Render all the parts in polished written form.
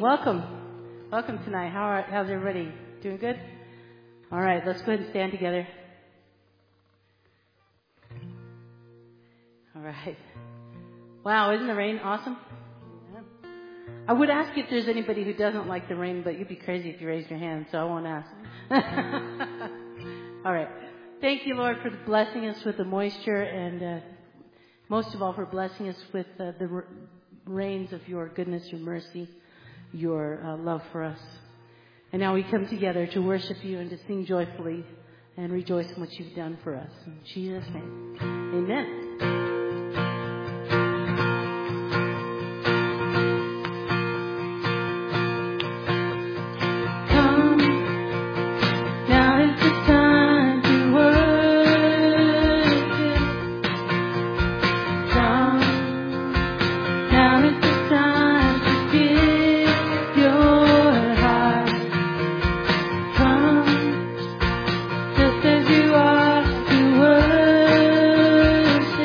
Welcome. Welcome tonight. How's everybody? Doing good? All right, let's go ahead and stand together. All right. Wow, isn't the rain awesome? Yeah. I would ask if there's anybody who doesn't like the rain, but you'd be crazy if you raised your hand, so I won't ask. All right. Thank you, Lord, for blessing us with the moisture and most of all for blessing us with the rains of your goodness, your mercy, your love for us. And now we come together to worship you and to sing joyfully and rejoice in what you've done for us. In Jesus' name, amen. Just as you are to worship.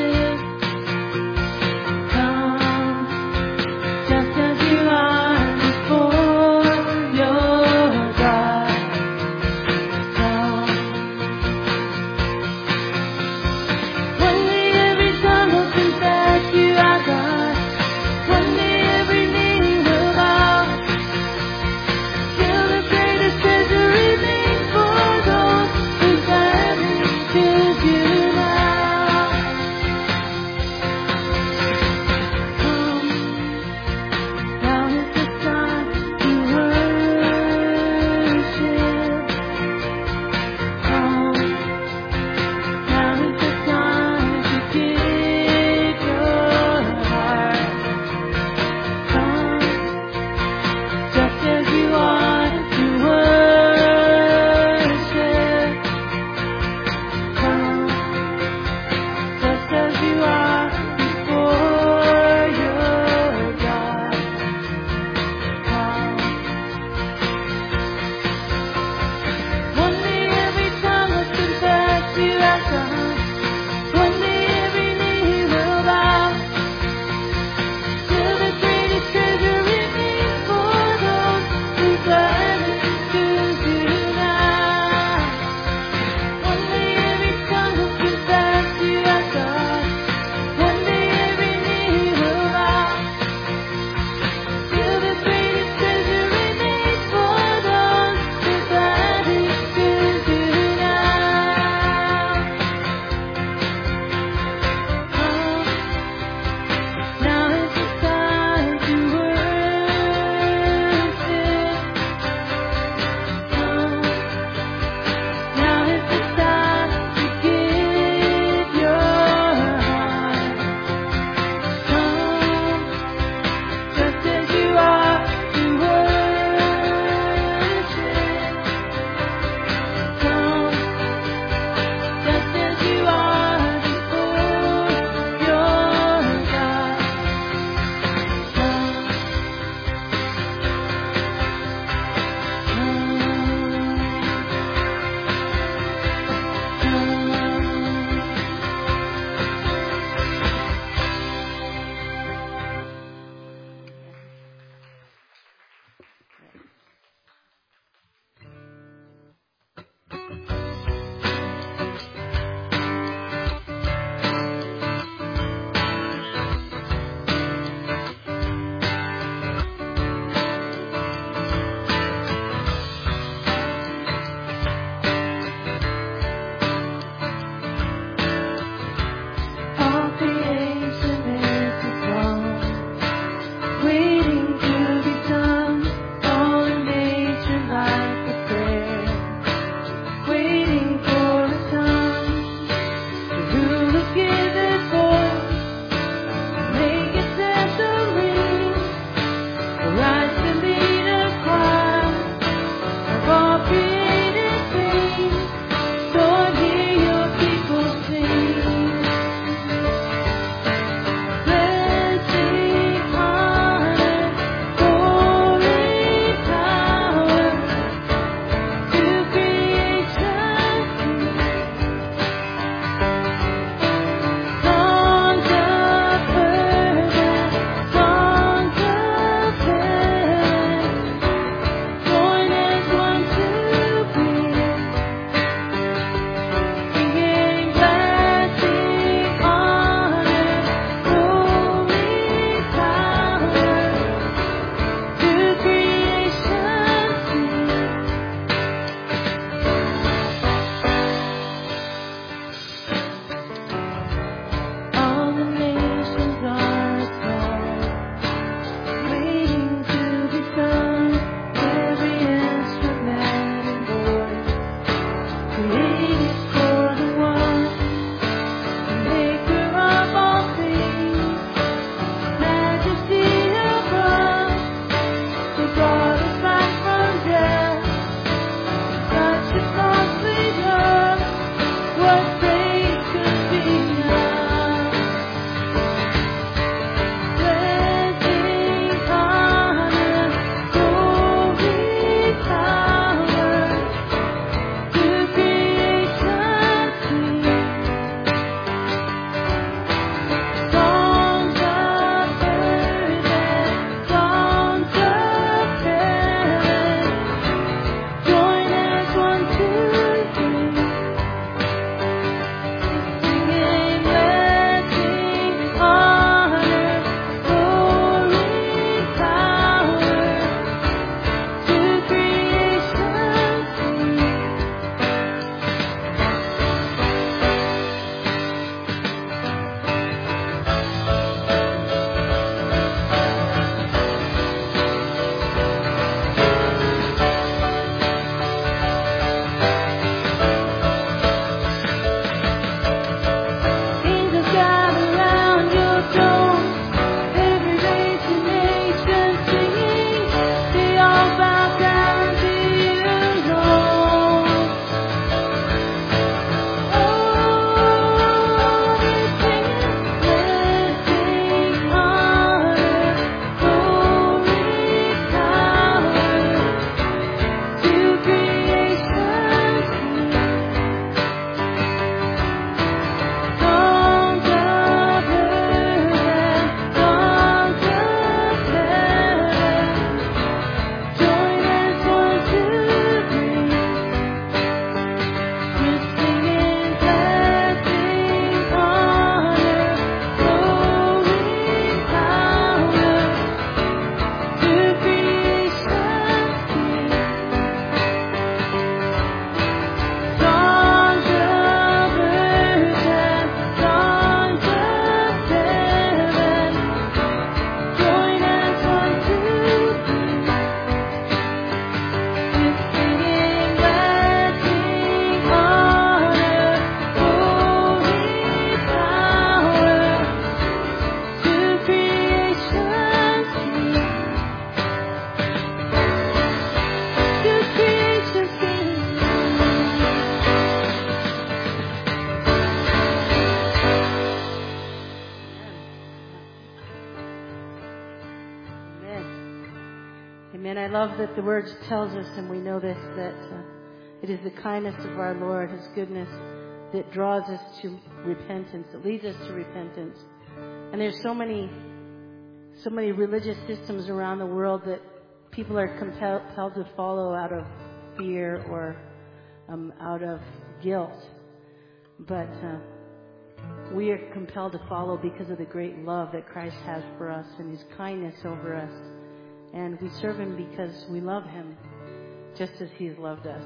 Amen. I love that the Word tells us, and we know this, that it is the kindness of our Lord, His goodness, that draws us to repentance, that leads us to repentance. And there's so many religious systems around the world that people are compelled to follow out of fear or out of guilt. But we are compelled to follow because of the great love that Christ has for us and His kindness over us. And we serve Him because we love Him, just as He has loved us.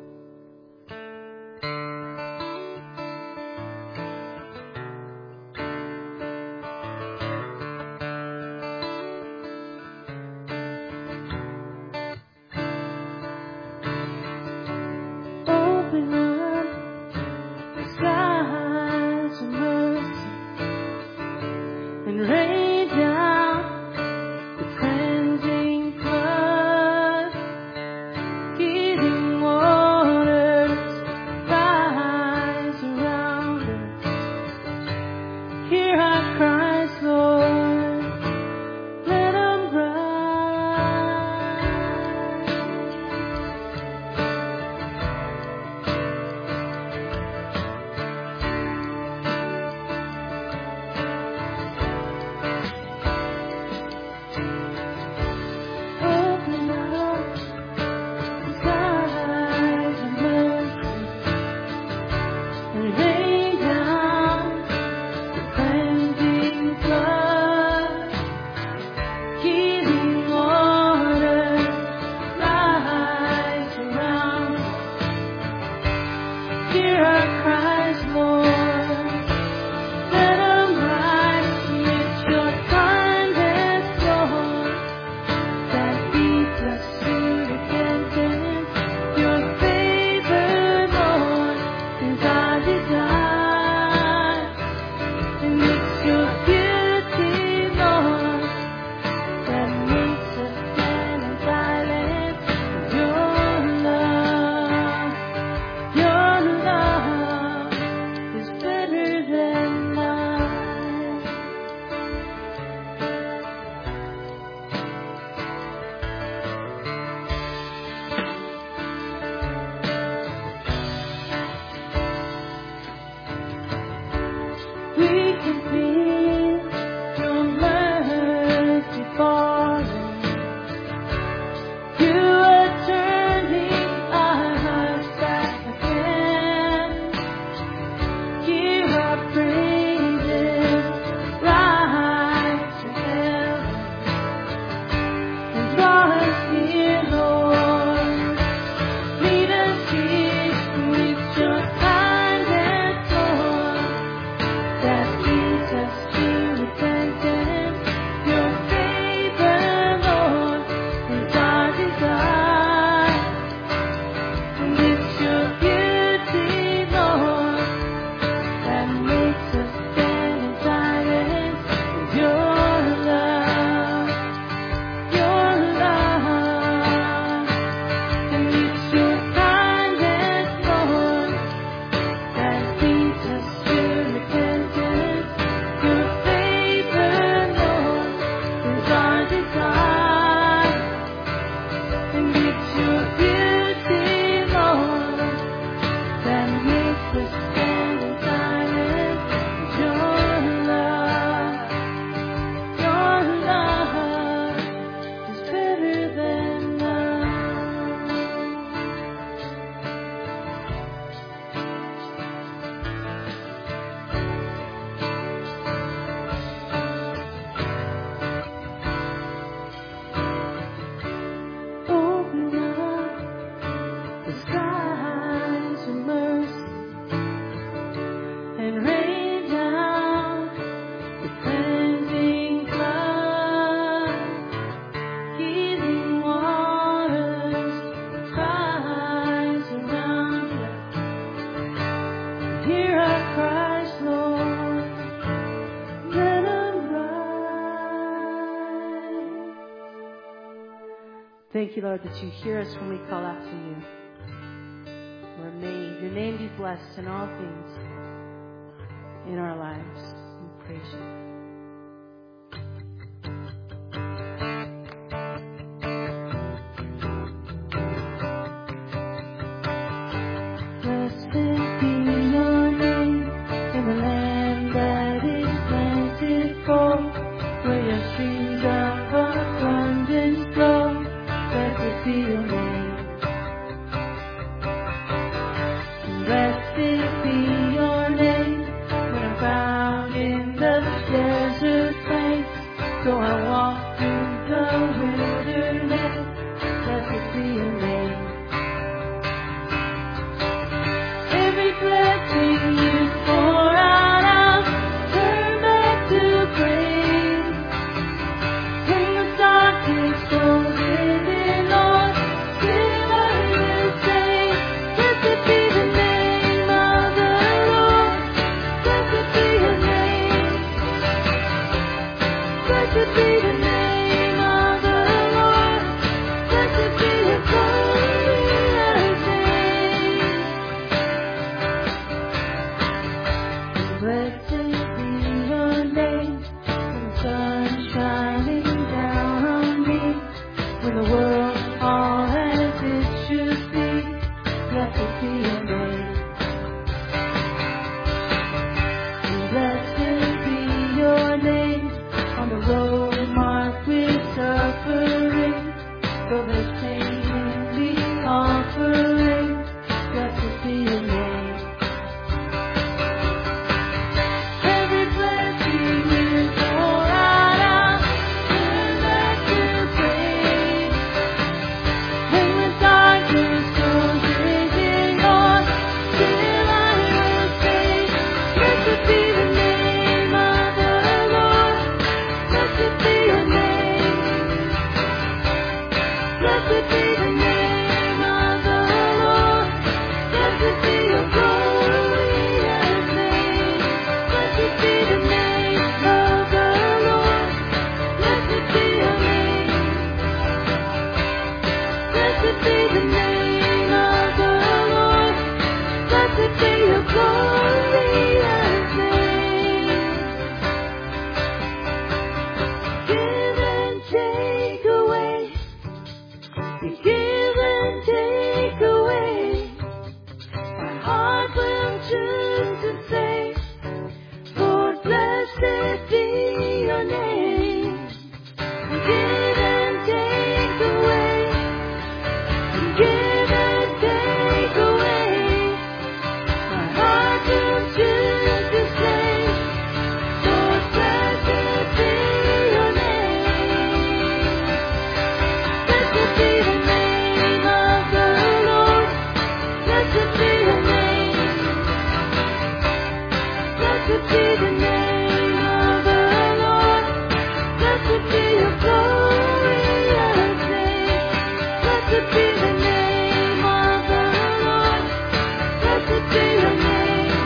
Thank you, Lord, that you hear us when we call out to you. Lord, may your name be blessed in all things in our lives. We praise you. be your name. Blessed be your name. When I'm found in the desert place, though I walk through the wilderness, blessed be your name. Every blessing you pour out, I'll turn back to praise. When the darkness goes in, Lord, still I will say, blessed be the name of the Lord. Blessed be your name. Blessed be the name of the Lord. Blessed be your glorious name. Blessed be your name. When the sun is shining down on me, when the world all as it should be, blessed be your name. Blessed be your name. On the road marked with suffering, though there's pain in the offering, blessed be your name. Every blessing you pour out, I'll turn back to praise. When the darkness goes in, Lord, still I will say, blessed be the name of the Lord. Blessed be your name. Blessed be the name of the Lord. Blessed be your glorious name. Blessed be the name of the Lord. Blessed be your name. Blessed be the name of the Lord. Blessed be your glorious name. Give and take away. You give and take away. My heart will choose to say, Lord, blessed be your name. You give and take away. You give and take away. My heart will choose to say, Lord, blessed be your name. Blessed be the name of the Lord. Blessed be your name. Blessed be the name of the Lord. Blessed be your glorious name. Blessed be the name of the Lord. Blessed be your name.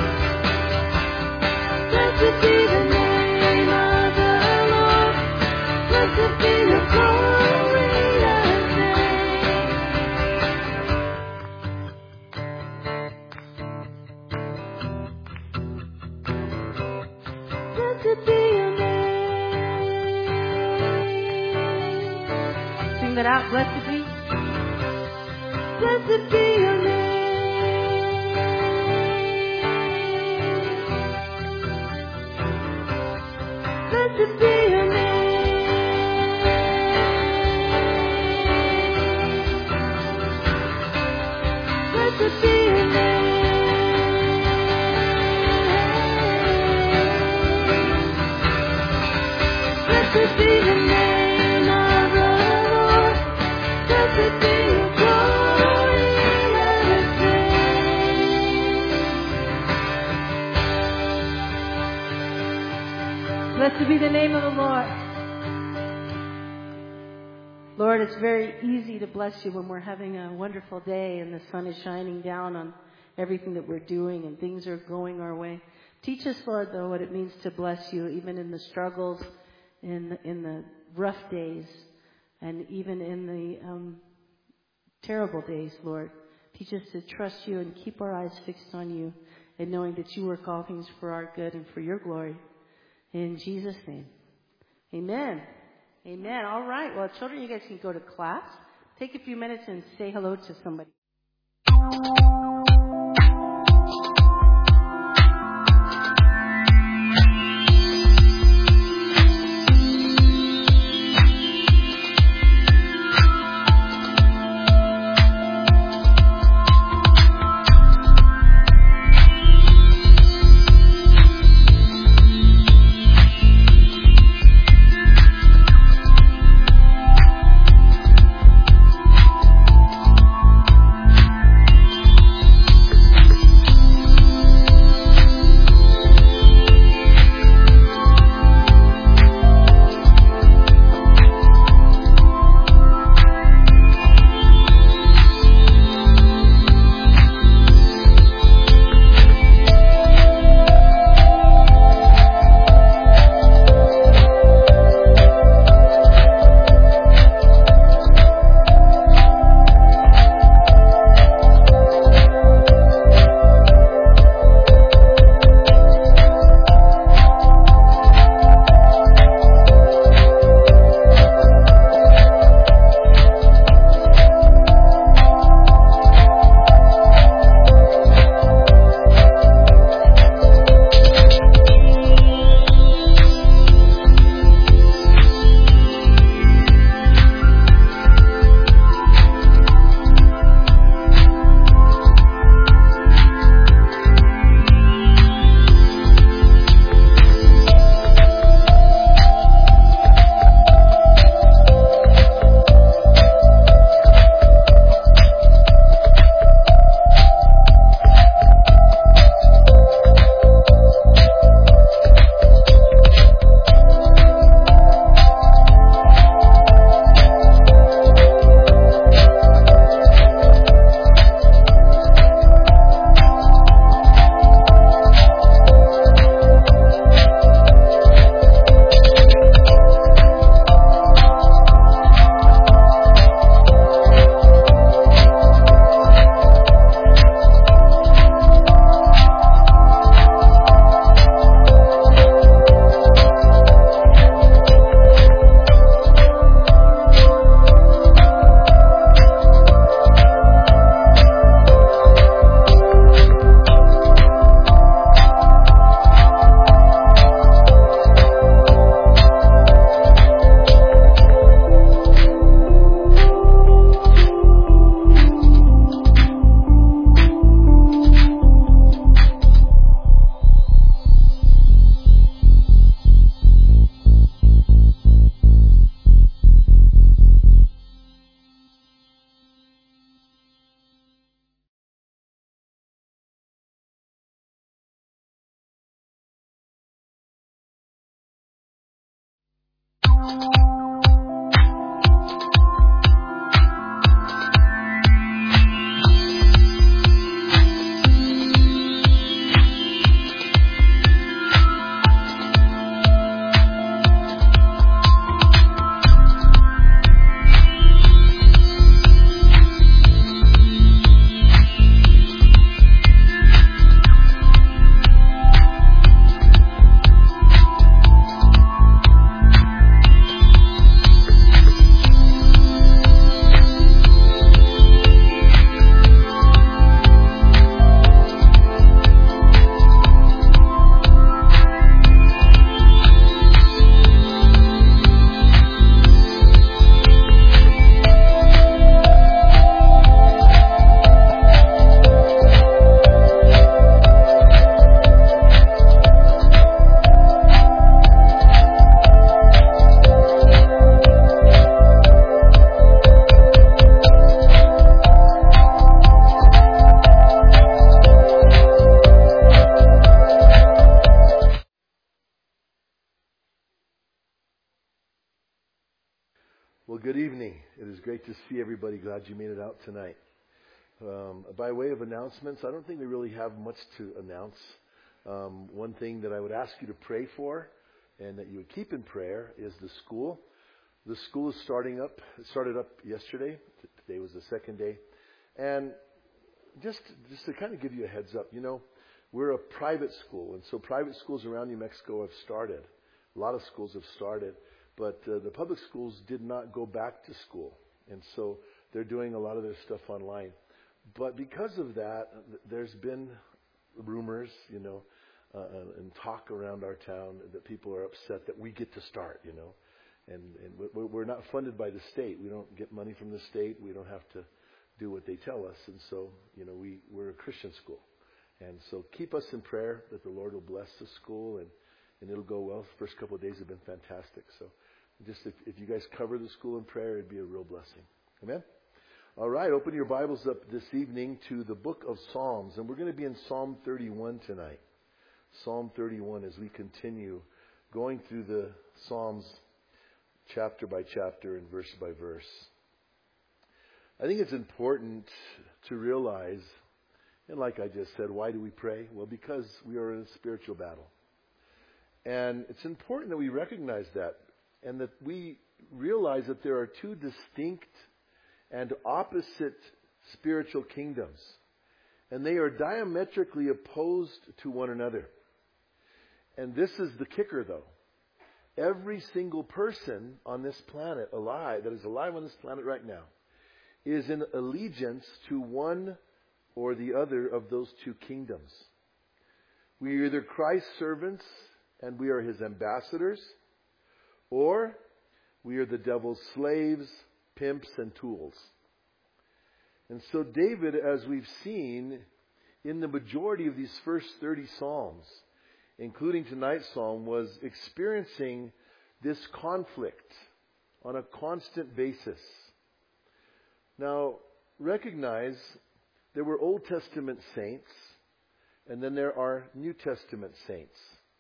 Blessed be the name of the Lord. Blessed be your glorious name. Blessed be your name. Sing that out. Blessed be. Blessed be your name. Blessed be your name. Blessed be your name. Blessed be the name of the Lord. Blessed be your glorious name. Blessed be the name of the Lord. Lord, it's very easy to bless you when we're having a wonderful day and the sun is shining down on everything that we're doing and things are going our way. Teach us, Lord, though, what it means to bless you, even in the struggles, in the rough days, and even in the terrible days, Lord. Teach us to trust you and keep our eyes fixed on you, and knowing that you work all things for our good and for your glory. In Jesus' name. Amen. Amen. All right. Well, children, you guys can go to class. Take a few minutes and say hello to somebody. Well, good evening. It is great to see everybody. Glad you made it out tonight. By way of announcements, I don't think we really have much to announce. One thing that I would ask you to pray for and that you would keep in prayer is the school. The school is starting up. It started up yesterday. Today was the second day. And just to kind of give you a heads up, we're a private school. And so private schools around New Mexico have started. A lot of schools have started. But the public schools did not go back to school. And so they're doing a lot of their stuff online. But because of that, there's been rumors, and talk around our town that people are upset that we get to start, And we're not funded by the state. We don't get money from the state. We don't have to do what they tell us. And so, we're a Christian school. And so keep us in prayer that the Lord will bless the school and it'll go well. The first couple of days have been fantastic. So just if you guys cover the school in prayer, it'd be a real blessing. Amen? All right, open your Bibles up this evening to the book of Psalms. And we're going to be in Psalm 31 tonight. Psalm 31 as we continue going through the Psalms chapter by chapter and verse by verse. I think it's important to realize, and like I just said, why do we pray? Well, because we are in a spiritual battle. And it's important that we recognize that and that we realize that there are two distinct and opposite spiritual kingdoms. And they are diametrically opposed to one another. And this is the kicker, though. Every single person on this planet that is alive on this planet right now is in allegiance to one or the other of those two kingdoms. We are either Christ's servants and we are His ambassadors, or we are the devil's slaves, pimps, and tools. And so David, as we've seen in the majority of these first 30 Psalms, including tonight's Psalm, was experiencing this conflict on a constant basis. Now, recognize there were Old Testament saints, and then there are New Testament saints.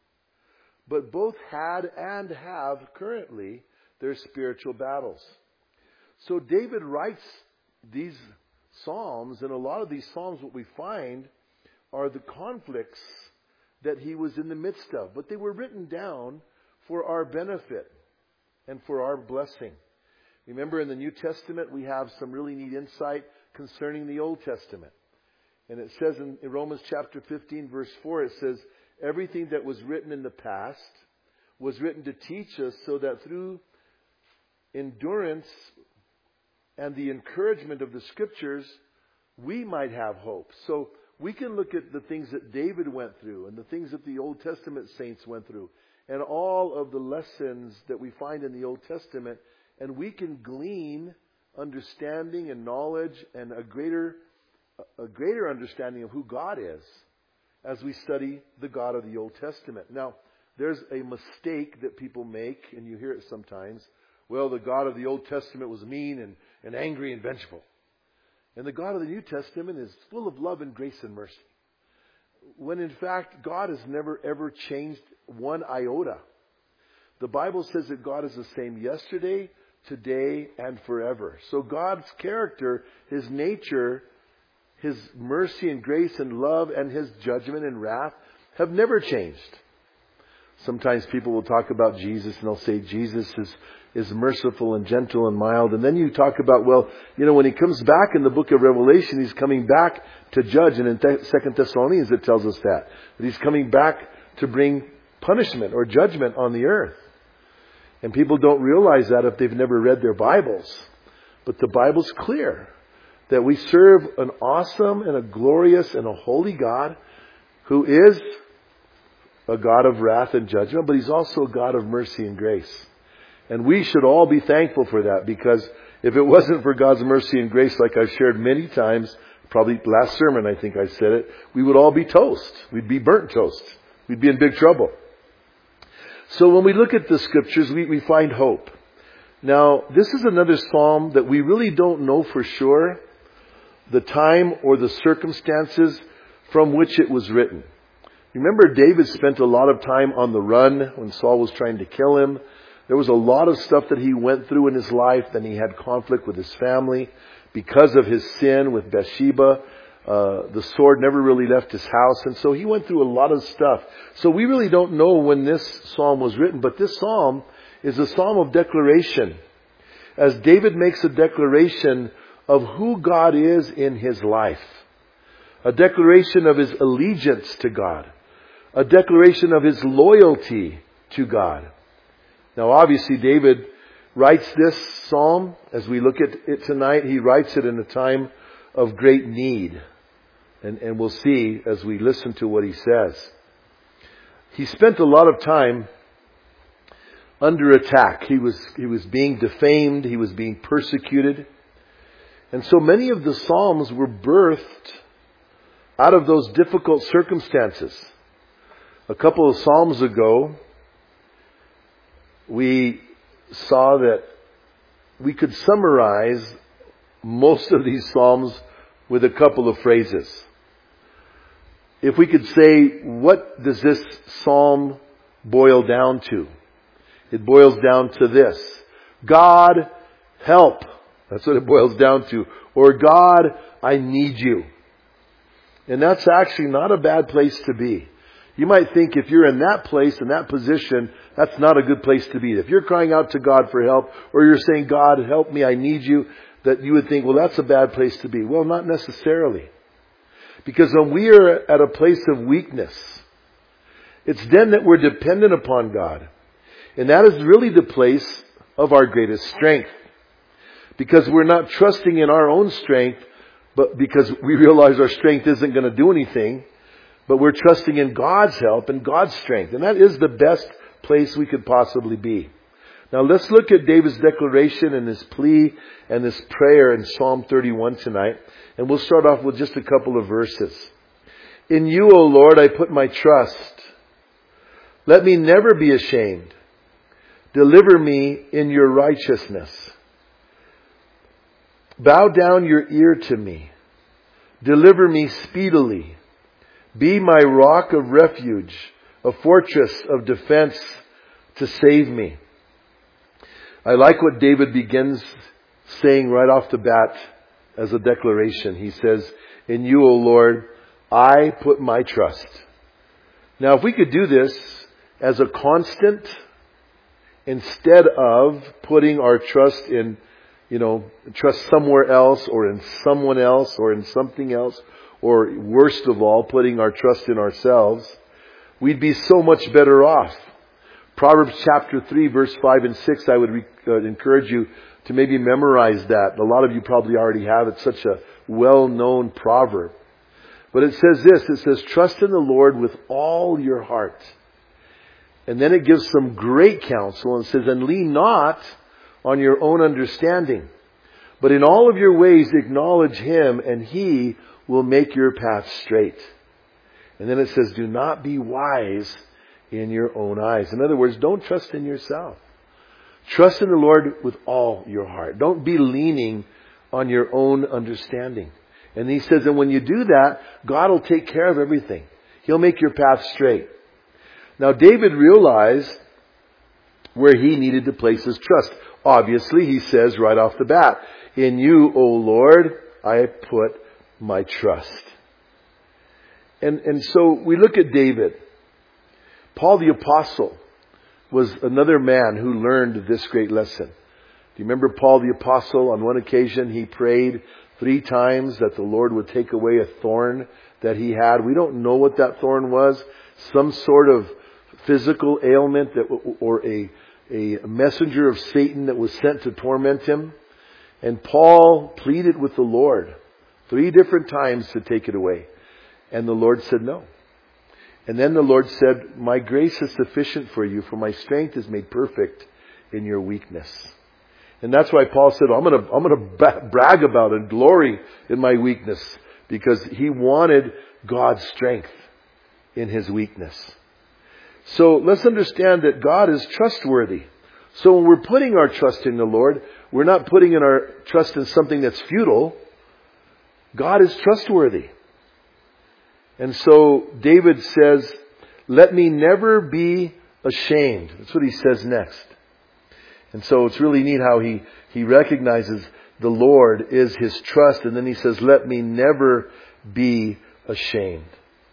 But both had and have currently their spiritual battles. So David writes these Psalms, and a lot of these Psalms, what we find are the conflicts that he was in the midst of. But they were written down for our benefit and for our blessing. Remember, in the New Testament, we have some really neat insight concerning the Old Testament. And it says in Romans chapter 15, verse 4, it says, everything that was written in the past was written to teach us so that through endurance and the encouragement of the Scriptures, we might have hope. So we can look at the things that David went through and the things that the Old Testament saints went through and all of the lessons that we find in the Old Testament, and we can glean understanding and knowledge and a greater understanding of who God is as we study the God of the Old Testament. Now, there's a mistake that people make, and you hear it sometimes. Well, the God of the Old Testament was mean and angry and vengeful. And the God of the New Testament is full of love and grace and mercy. When in fact, God has never ever changed one iota. The Bible says that God is the same yesterday, today, and forever. So God's character, His nature, His mercy and grace and love and His judgment and wrath have never changed. Sometimes people will talk about Jesus and they'll say Jesus is merciful and gentle and mild. And then you talk about, well, when He comes back in the book of Revelation, He's coming back to judge. And in 2 Thessalonians it tells us that He's coming back to bring punishment or judgment on the earth. And people don't realize that if they've never read their Bibles. But the Bible's clear that we serve an awesome and a glorious and a holy God who is a God of wrath and judgment, but He's also a God of mercy and grace. And we should all be thankful for that, because if it wasn't for God's mercy and grace, like I've shared many times, probably last sermon I think I said it, we would all be toast. We'd be burnt toast. We'd be in big trouble. So when we look at the Scriptures, we find hope. Now, this is another psalm that we really don't know for sure the time or the circumstances from which it was written. Remember, David spent a lot of time on the run when Saul was trying to kill him. There was a lot of stuff that he went through in his life. Then he had conflict with his family because of his sin with Bathsheba. The sword never really left his house. And so he went through a lot of stuff. So we really don't know when this psalm was written. But this psalm is a psalm of declaration. As David makes a declaration of who God is in his life. A declaration of his allegiance to God. A declaration of his loyalty to God. Now obviously David writes this psalm, as we look at it tonight, he writes it in a time of great need. And we'll see as we listen to what he says. He spent a lot of time under attack. He was being defamed. He was being persecuted. And so many of the Psalms were birthed out of those difficult circumstances. A couple of Psalms ago, we saw that we could summarize most of these Psalms with a couple of phrases. If we could say, what does this Psalm boil down to? It boils down to this. God, help. That's what it boils down to. Or God, I need you. And that's actually not a bad place to be. You might think if you're in that place, in that position, that's not a good place to be. If you're crying out to God for help, or you're saying, God, help me, I need you, that you would think, well, that's a bad place to be. Well, not necessarily. Because when we are at a place of weakness, it's then that we're dependent upon God. And that is really the place of our greatest strength. Because we're not trusting in our own strength, but because we realize our strength isn't going to do anything, but we're trusting in God's help and God's strength. And that is the best place we could possibly be. Now let's look at David's declaration and his plea and his prayer in Psalm 31 tonight. And we'll start off with just a couple of verses. In you, O Lord, I put my trust. Let me never be ashamed. Deliver me in your righteousness. Bow down your ear to me. Deliver me speedily. Be my rock of refuge, a fortress of defense to save me. I like what David begins saying right off the bat as a declaration. He says, in you, O Lord, I put my trust. Now, if we could do this as a constant, instead of putting our trust in, trust somewhere else or in someone else or in something else, or worst of all, putting our trust in ourselves, we'd be so much better off. Proverbs chapter 3, verse 5 and 6, I would encourage you to maybe memorize that. A lot of you probably already have. It's such a well-known proverb. But it says this, it says, trust in the Lord with all your heart. And then it gives some great counsel and says, and lean not on your own understanding, but in all of your ways acknowledge Him, and He will make your path straight. And then it says, do not be wise in your own eyes. In other words, don't trust in yourself. Trust in the Lord with all your heart. Don't be leaning on your own understanding. And He says, and when you do that, God will take care of everything. He'll make your path straight. Now, David realized where he needed to place his trust. Obviously, he says right off the bat, in you, O Lord, I put my trust. And so we look at David. Paul the Apostle was another man who learned this great lesson. Do you remember Paul the Apostle? On one occasion, he prayed 3 times that the Lord would take away a thorn that he had. We don't know what that thorn was. Some sort of physical ailment or a messenger of Satan that was sent to torment him. And Paul pleaded with the Lord 3 different times to take it away. And the Lord said no. And then the Lord said, my grace is sufficient for you, for my strength is made perfect in your weakness. And that's why Paul said, I'm going to brag about and glory in my weakness, because he wanted God's strength in his weakness. So let's understand that God is trustworthy. So when we're putting our trust in the Lord, we're not putting in our trust in something that's futile. God is trustworthy. And so David says, let me never be ashamed. That's what he says next. And so it's really neat how he recognizes the Lord is his trust. And then he says, let me never be ashamed.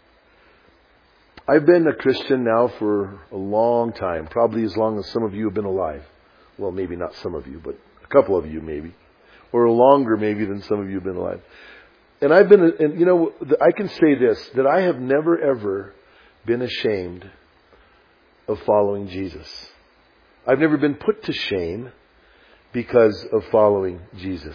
I've been a Christian now for a long time, probably as long as some of you have been alive. Well, maybe not some of you, but a couple of you maybe. Or longer maybe than some of you have been alive. And I can say this, that I have never ever been ashamed of following Jesus. I've never been put to shame because of following Jesus.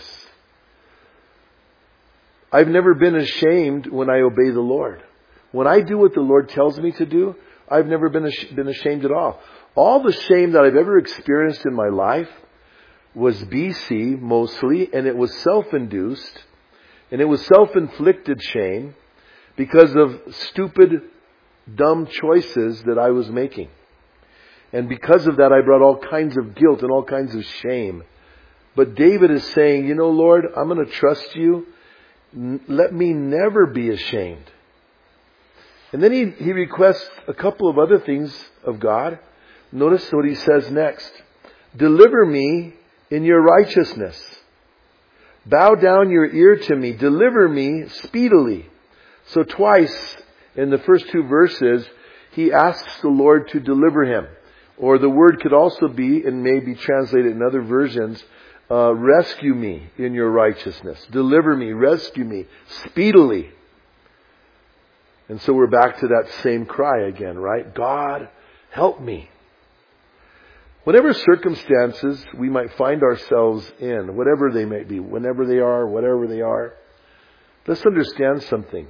I've never been ashamed when I obey the Lord. When I do what the Lord tells me to do, I've never been ashamed at all. All the shame that I've ever experienced in my life was BC mostly, and it was self-induced, and it was self-inflicted shame because of stupid, dumb choices that I was making. And because of that, I brought all kinds of guilt and all kinds of shame. But David is saying, Lord, I'm going to trust you. Let me never be ashamed. And then he requests a couple of other things of God. Notice what he says next. Deliver me in your righteousness. Bow down your ear to me. Deliver me speedily. So twice in the first 2 verses, he asks the Lord to deliver him. Or the word could also be, and may be translated in other versions, rescue me in your righteousness. Deliver me, rescue me speedily. And so we're back to that same cry again, right? God, help me. Whatever circumstances we might find ourselves in, whatever they may be, whenever they are, whatever they are, let's understand something.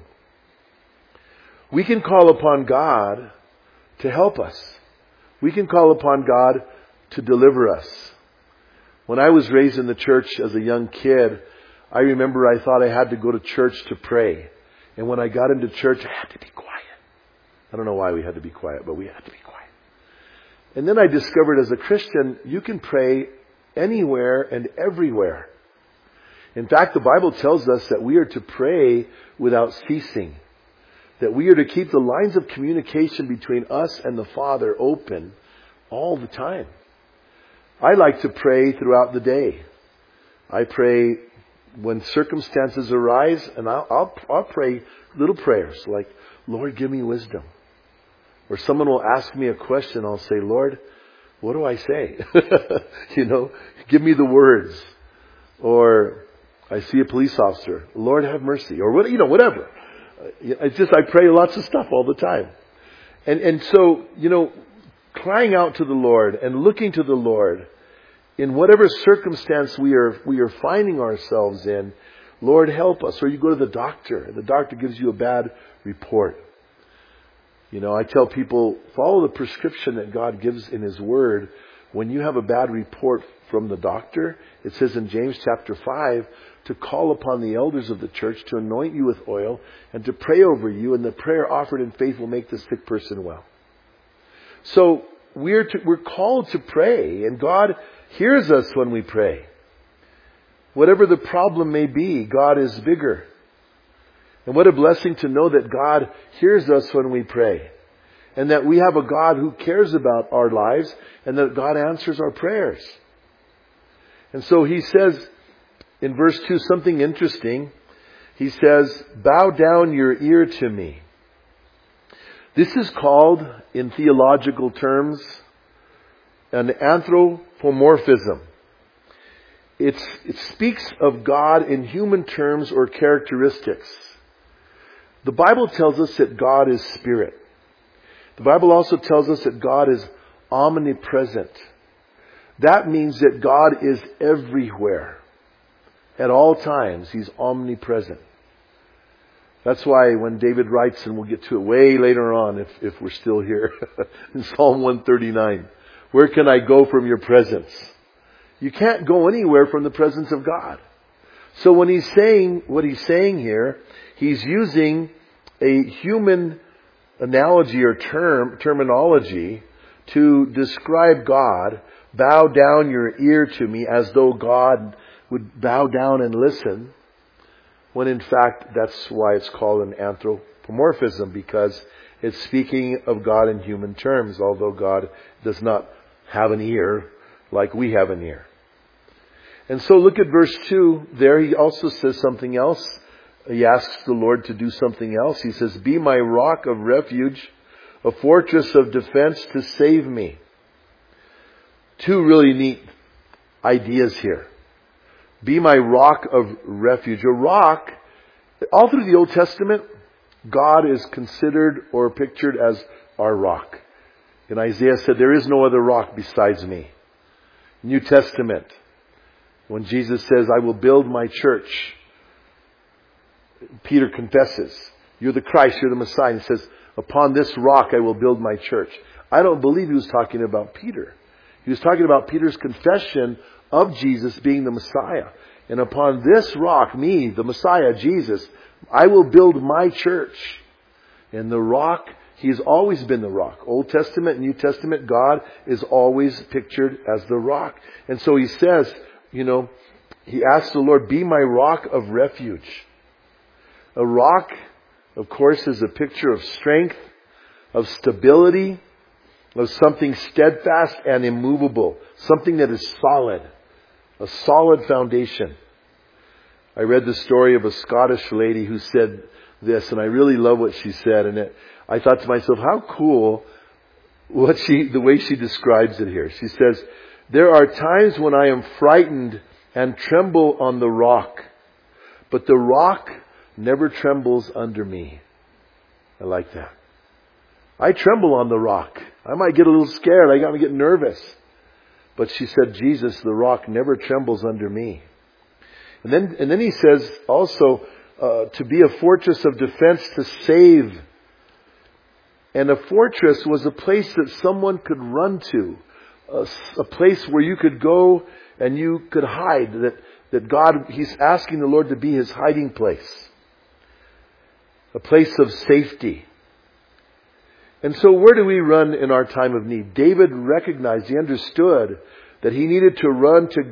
We can call upon God to help us. We can call upon God to deliver us. When I was raised in the church as a young kid, I remember I thought I had to go to church to pray. And when I got into church, I had to be quiet. I don't know why we had to be quiet, but we had to be quiet. And then I discovered as a Christian, you can pray anywhere and everywhere. In fact, the Bible tells us that we are to pray without ceasing. That we are to keep the lines of communication between us and the Father open all the time. I like to pray throughout the day. I pray when circumstances arise, and I'll pray little prayers like, Lord, give me wisdom. Or someone will ask me a question, I'll say, Lord, what do I say? Give me the words. Or I see a police officer, Lord, have mercy. Or whatever. It's just, I pray lots of stuff all the time. And so, crying out to the Lord and looking to the Lord in whatever circumstance we are finding ourselves in, Lord, help us. Or you go to the doctor, and the doctor gives you a bad report. I tell people, follow the prescription that God gives in His Word. When you have a bad report from the doctor, it says in James chapter 5, to call upon the elders of the church to anoint you with oil and to pray over you, and the prayer offered in faith will make the sick person well. So we're called to pray, and God hears us when we pray. Whatever the problem may be, God is bigger. And what a blessing to know that God hears us when we pray. and that we have a God who cares about our lives, and that God answers our prayers. And so he says in verse 2 something interesting. He says, bow down your ear to me. This is called, in theological terms, an anthropomorphism. It speaks of God in human terms or characteristics. The Bible tells us that God is spirit. The Bible also tells us that God is omnipresent. That means that God is everywhere. At all times, He's omnipresent. That's why when David writes, and we'll get to it way later on if we're still here, in Psalm 139, where can I go from your presence? You can't go anywhere from the presence of God. So when he's saying what he's saying here, he's using a human analogy or terminology to describe God. Bow down your ear to me, as though God would bow down and listen, when in fact that's why it's called an anthropomorphism, because it's speaking of God in human terms, although God does not have an ear like we have an ear. And so look at verse 2 there. He also says something else. He asks the Lord to do something else. He says, be my rock of refuge, a fortress of defense to save me. Two really neat ideas here. Be my rock of refuge. A rock, all through the Old Testament, God is considered or pictured as our rock. And Isaiah said, there is no other rock besides me. New Testament, when Jesus says, I will build my church, Peter confesses, you're the Christ, you're the Messiah. And he says, upon this rock I will build my church. I don't believe he was talking about Peter. He was talking about Peter's confession of Jesus being the Messiah. And upon this rock, me, the Messiah, Jesus, I will build my church. And the rock, He has always been the rock. Old Testament, New Testament, God is always pictured as the rock. And so He says, He asks the Lord, be my rock of refuge. A rock, of course, is a picture of strength, of stability, of something steadfast and immovable. Something that is solid. A solid foundation. I read the story of a Scottish lady who said this, and I really love what she said. And I thought to myself, how cool the way she describes it here. She says, there are times when I am frightened and tremble on the rock, but the rock never trembles under me. I like that. I tremble on the rock. I might get a little scared. I might get nervous. But she said, Jesus, the rock, never trembles under me. And then he says also, to be a fortress of defense to save. And a fortress was a place that someone could run to. A place where you could go and you could hide. That God, He's asking the Lord to be His hiding place. A place of safety. And so where do we run in our time of need? David recognized, he understood that he needed to run to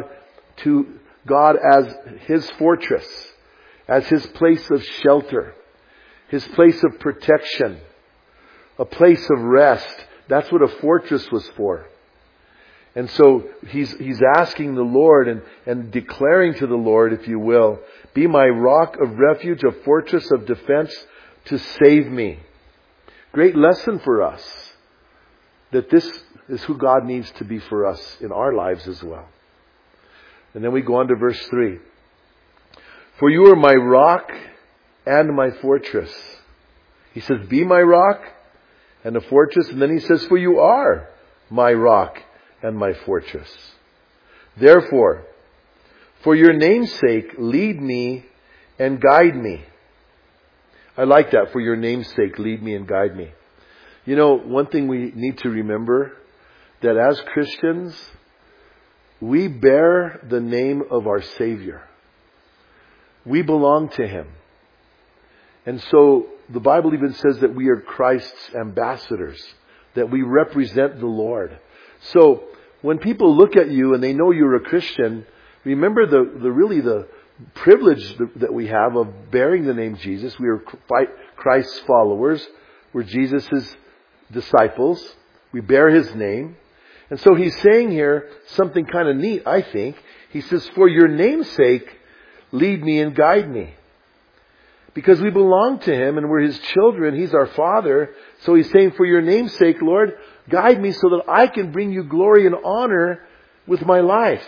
God as his fortress, as his place of shelter, his place of protection, a place of rest. That's what a fortress was for. And so he's asking the Lord and declaring to the Lord, if you will, be my rock of refuge, a fortress of defense to save me. Great lesson for us that this is who God needs to be for us in our lives as well. And then we go on to verse 3. For you are my rock and my fortress. He says, be my rock and a fortress. And then he says, for you are my rock and my fortress. Therefore, for your name's sake, lead me and guide me. I like that. For your name's sake, lead me and guide me. One thing we need to remember, that as Christians, we bear the name of our Savior. We belong to Him. And so the Bible even says that we are Christ's ambassadors, that we represent the Lord. So when people look at you and they know you're a Christian, remember the privilege that we have of bearing the name Jesus. We are Christ's followers. We're Jesus' disciples. We bear His name. And so He's saying here something kind of neat, I think. He says, for your name's sake, lead me and guide me. Because we belong to Him and we're His children. He's our Father. So He's saying, for your name's sake, Lord, guide me so that I can bring you glory and honor with my life.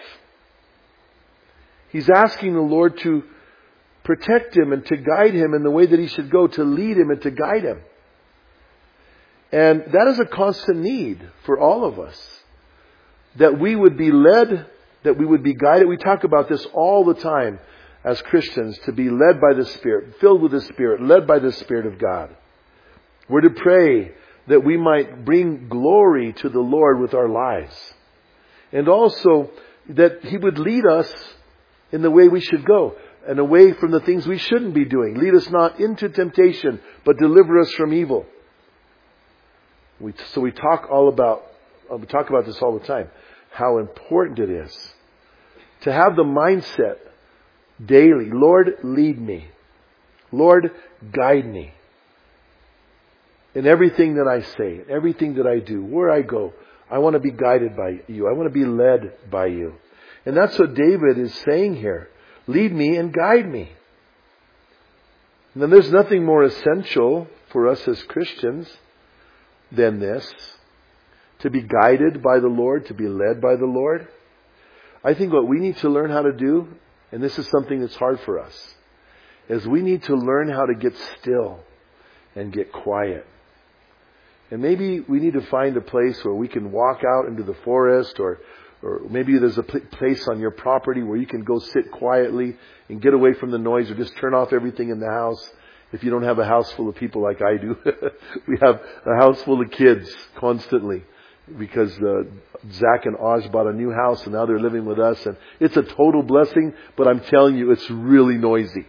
He's asking the Lord to protect him and to guide him in the way that he should go, to lead him and to guide him. And that is a constant need for all of us. That we would be led, that we would be guided. We talk about this all the time as Christians, to be led by the Spirit, filled with the Spirit, led by the Spirit of God. We're to pray that we might bring glory to the Lord with our lives. And also that He would lead us in the way we should go and away from the things we shouldn't be doing. Lead us not into temptation, but deliver us from evil. We talk about this all the time, how important it is to have the mindset daily, Lord, lead me. Lord, guide me. In everything that I say, everything that I do, where I go, I want to be guided by you. I want to be led by you. And that's what David is saying here. Lead me and guide me. And then there's nothing more essential for us as Christians than this. To be guided by the Lord, to be led by the Lord. I think what we need to learn how to do, and this is something that's hard for us, is we need to learn how to get still and get quiet. And maybe we need to find a place where we can walk out into the forest, or maybe there's a place on your property where you can go sit quietly and get away from the noise, or just turn off everything in the house. If you don't have a house full of people like I do. We have a house full of kids constantly because Zach and Oz bought a new house and now they're living with us, and it's a total blessing, but I'm telling you, it's really noisy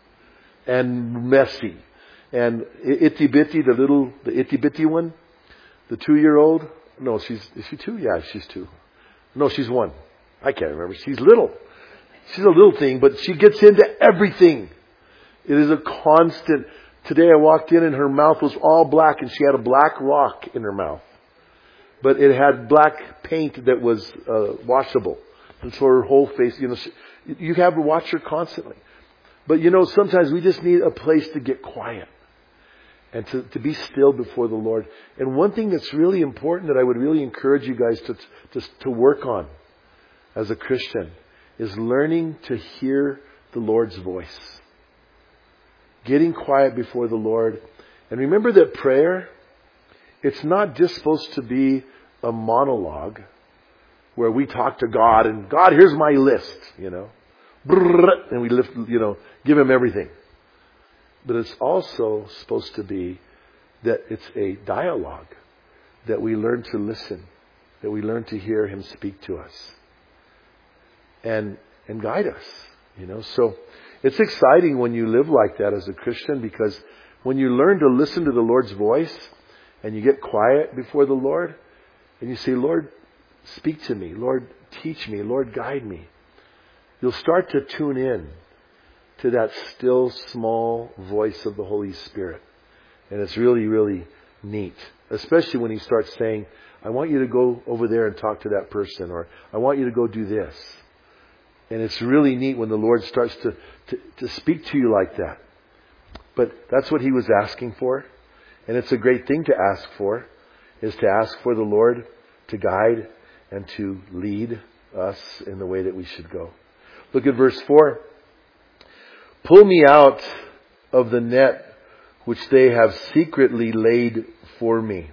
and messy. And Itty Bitty, the Itty Bitty one, the 2-year-old. No, is she 2? Yeah, she's 2. No, she's 1. I can't remember. She's little. She's a little thing, but she gets into everything. It is a constant. Today I walked in and her mouth was all black and she had a black rock in her mouth. But it had black paint that was washable. And so her whole face, you have to watch her constantly. But sometimes we just need a place to get quiet. And to be still before the Lord. And one thing that's really important that I would really encourage you guys to work on as a Christian is learning to hear the Lord's voice. Getting quiet before the Lord. And remember that prayer, it's not just supposed to be a monologue where we talk to God and God, here's my list, and we give Him everything. But it's also supposed to be that it's a dialogue, that we learn to listen, that we learn to hear Him speak to us and guide us, So it's exciting when you live like that as a Christian, because when you learn to listen to the Lord's voice and you get quiet before the Lord and you say, Lord, speak to me. Lord, teach me. Lord, guide me. You'll start to tune in to that still, small voice of the Holy Spirit. And it's really, really neat. Especially when He starts saying, I want you to go over there and talk to that person, or I want you to go do this. And it's really neat when the Lord starts to speak to you like that. But that's what He was asking for. And it's a great thing to ask for, is to ask for the Lord to guide and to lead us in the way that we should go. Look at verse 4. Pull me out of the net which they have secretly laid for me.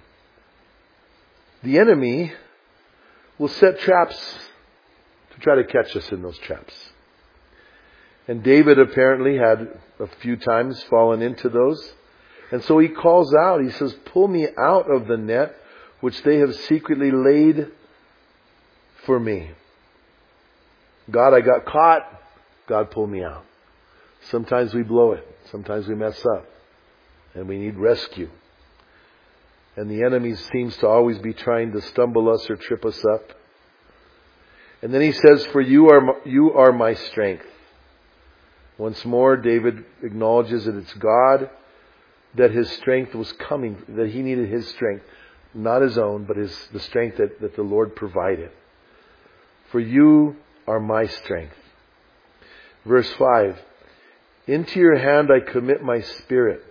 The enemy will set traps to try to catch us in those traps. And David apparently had a few times fallen into those. And so he calls out, he says, pull me out of the net which they have secretly laid for me. God, I got caught. God, pull me out. Sometimes we blow it. Sometimes we mess up. And we need rescue. And the enemy seems to always be trying to stumble us or trip us up. And then he says, for you are my strength. Once more, David acknowledges that it's God, that his strength was coming, that he needed His strength. not his own, but the strength that the Lord provided. For you are my strength. Verse 5, into your hand I commit my spirit.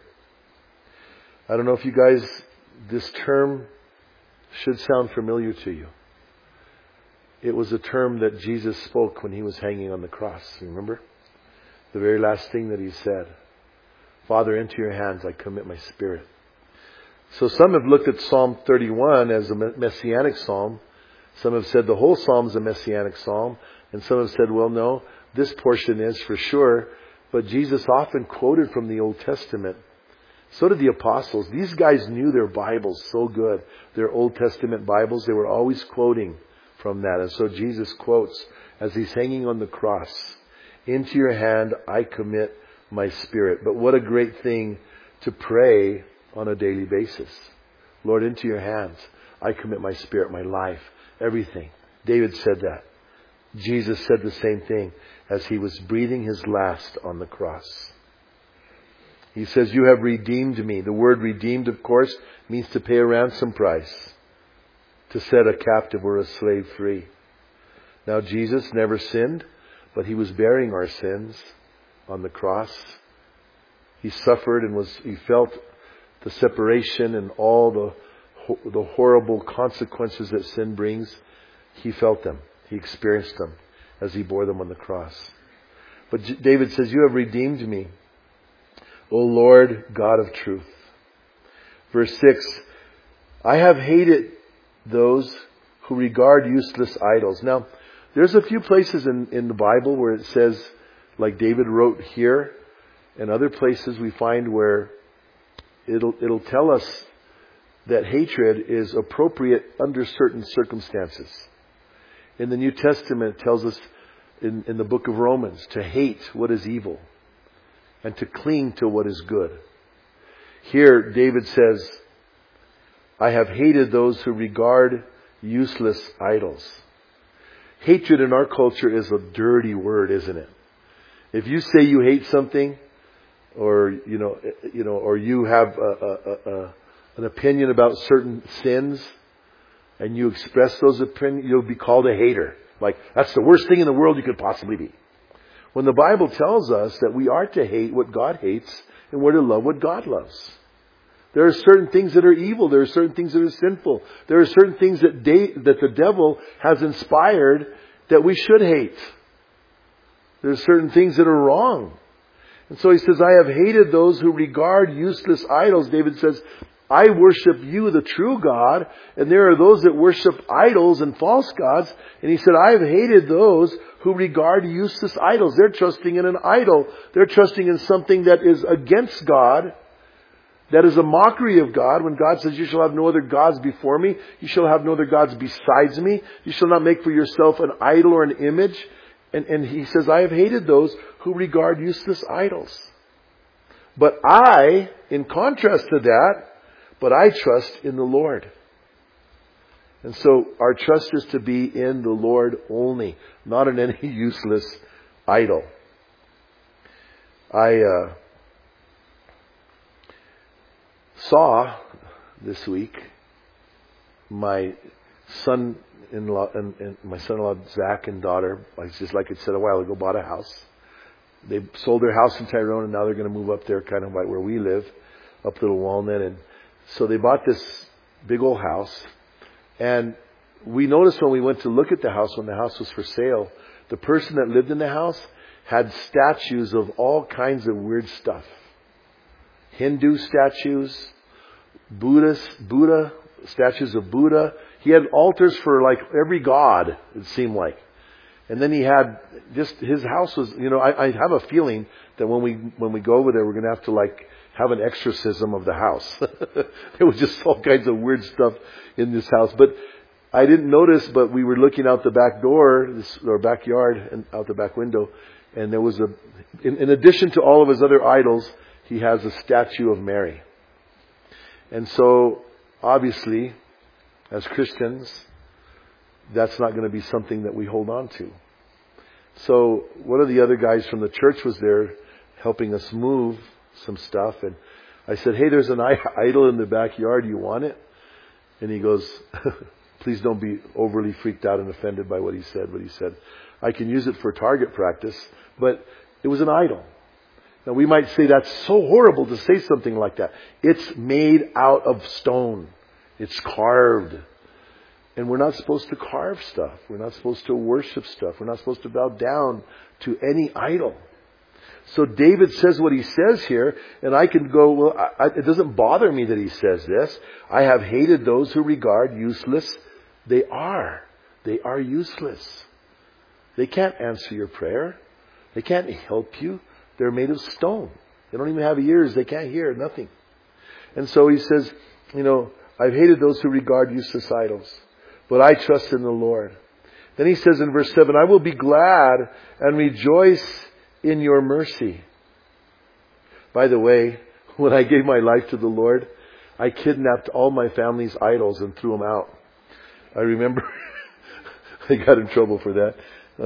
I don't know if you guys, this term should sound familiar to you. It was a term that Jesus spoke when he was hanging on the cross. Remember? The very last thing that he said. Father, into your hands I commit my spirit. So some have looked at Psalm 31 as a messianic psalm. Some have said the whole psalm is a messianic psalm. And some have said, well, no, this portion is for sure. But Jesus often quoted from the Old Testament. So did the apostles. These guys knew their Bibles so good. Their Old Testament Bibles, they were always quoting from that. And so Jesus quotes as he's hanging on the cross, into your hand I commit my spirit. But what a great thing to pray on a daily basis. Lord, into your hands I commit my spirit, my life, everything. David said that. Jesus said the same thing as he was breathing his last on the cross. He says, you have redeemed me. The word redeemed, of course, means to pay a ransom price. To set a captive or a slave free. Now Jesus never sinned, but he was bearing our sins on the cross. He suffered and he felt the separation and all the horrible consequences that sin brings. He felt them. He experienced them as he bore them on the cross. But David says, you have redeemed me, O Lord God of truth. Verse 6, I have hated those who regard useless idols. Now, there's a few places in the Bible where it says, like David wrote here, and other places we find where it'll tell us that hatred is appropriate under certain circumstances. In the New Testament, it tells us in the book of Romans to hate what is evil and to cling to what is good. Here, David says, I have hated those who regard useless idols. Hatred in our culture is a dirty word, isn't it? If you say you hate something, or or you have an opinion about certain sins, and you express those opinions, you'll be called a hater. Like, that's the worst thing in the world you could possibly be. When the Bible tells us that we are to hate what God hates, and we're to love what God loves. There are certain things that are evil. There are certain things that are sinful. There are certain things that the devil has inspired that we should hate. There are certain things that are wrong. And so he says, I have hated those who regard useless idols. David says, I worship you, the true God, and there are those that worship idols and false gods. And he said, I have hated those who regard useless idols. They're trusting in an idol. They're trusting in something that is against God. That is a mockery of God when God says, you shall have no other gods before me. You shall have no other gods besides me. You shall not make for yourself an idol or an image. And he says, I have hated those who regard useless idols. But I, in contrast to that, but I trust in the Lord. And so our trust is to be in the Lord only, not in any useless idol. I saw this week my son-in-law and my son-in-law Zach and daughter, just like I said a while ago, bought a house. They sold their house in Tyrone and now they're going to move up there kind of like where we live, up Little Walnut. And so they bought this big old house. And we noticed when we went to look at the house, when the house was for sale, the person that lived in the house had statues of all kinds of weird stuff. Hindu statues, Buddha, statues of Buddha. He had altars for like every god, it seemed like. And then he had just, his house was, I have a feeling that when we go over there, we're going to have to like have an exorcism of the house. There was just all kinds of weird stuff in this house. But I didn't notice, but we were looking out the back door, or backyard, and out the back window. And there was in addition to all of his other idols, he has a statue of Mary. And so, obviously, as Christians, that's not going to be something that we hold on to. So, one of the other guys from the church was there helping us move some stuff. And I said, hey, there's an idol in the backyard. Do you want it? And he goes, please don't be overly freaked out and offended by what he said. But he said, I can use it for target practice, but it was an idol. Now we might say that's so horrible to say something like that. It's made out of stone. It's carved. And we're not supposed to carve stuff. We're not supposed to worship stuff. We're not supposed to bow down to any idol. So David says what he says here, and I can go, well, it doesn't bother me that he says this. I have hated those who regard useless. They are useless. They can't answer your prayer. They can't help you. They're made of stone. They don't even have ears. They can't hear, nothing. And so he says, I've hated those who regard useless idols, but I trust in the Lord. Then he says in verse 7, I will be glad and rejoice in your mercy. By the way, when I gave my life to the Lord, I kidnapped all my family's idols and threw them out. I remember I got in trouble for that.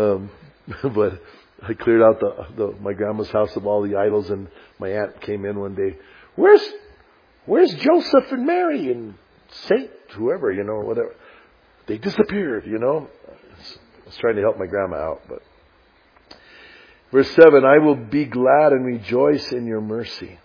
But I cleared out my grandma's house of all the idols, and my aunt came in one day. Where's Joseph and Mary and Saint whoever, whatever. They disappeared, I was trying to help my grandma out, but verse 7, I will be glad and rejoice in your mercy.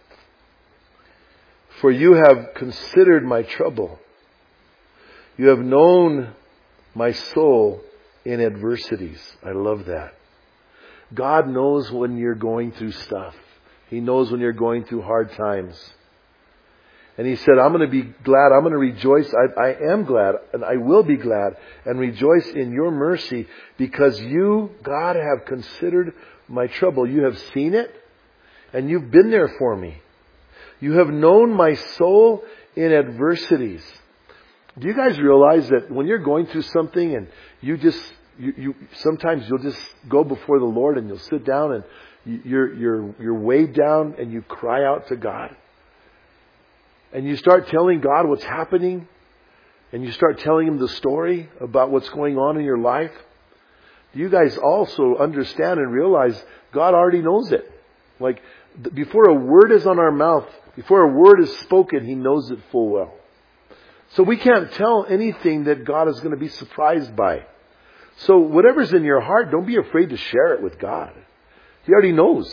For you have considered my trouble. You have known my soul in adversities. I love that. God knows when you're going through stuff. He knows when you're going through hard times. And he said, I'm going to be glad. I'm going to rejoice. I am glad, and I will be glad and rejoice in your mercy, because you, God, have considered my trouble. You have seen it, and you've been there for me. You have known my soul in adversities. Do you guys realize that when you're going through something and you sometimes you'll just go before the Lord and you'll sit down and you're weighed down and you cry out to God? And you start telling God what's happening, and you start telling Him the story about what's going on in your life. Do you guys also understand and realize God already knows it? Like, before a word is on our mouth, before a word is spoken, He knows it full well. So we can't tell anything that God is going to be surprised by. So whatever's in your heart, don't be afraid to share it with God. He already knows.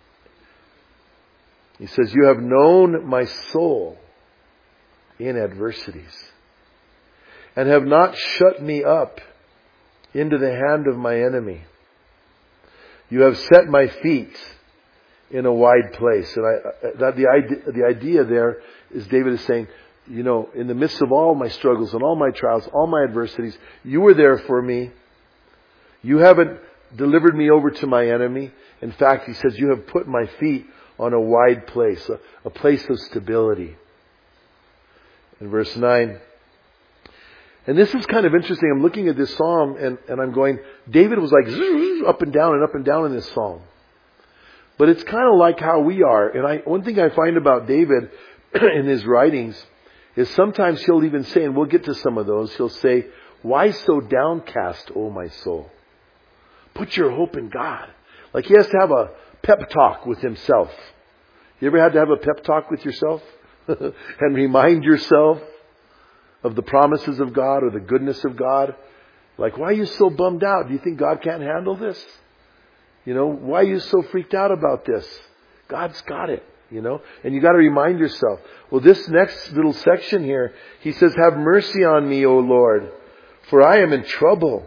He says, you have known my soul in adversities, and have not shut me up into the hand of my enemy. You have set my feet in a wide place. And the idea there is David is saying, in the midst of all my struggles and all my trials, all my adversities, you were there for me. You haven't delivered me over to my enemy. In fact, he says, you have put my feet on a wide place, a place of stability. In verse 9. And this is kind of interesting. I'm looking at this psalm and I'm going, David was like up and down in this psalm. But it's kind of like how we are. And one thing I find about David in his writings is sometimes he'll even say, and we'll get to some of those, he'll say, why so downcast, O my soul? Put your hope in God. Like he has to have a pep talk with himself. You ever had to have a pep talk with yourself? And remind yourself of the promises of God or the goodness of God? Like, why are you so bummed out? Do you think God can't handle this? Why are you so freaked out about this? God's got it, And you got to remind yourself. Well, this next little section here, he says, have mercy on me, O Lord, for I am in trouble.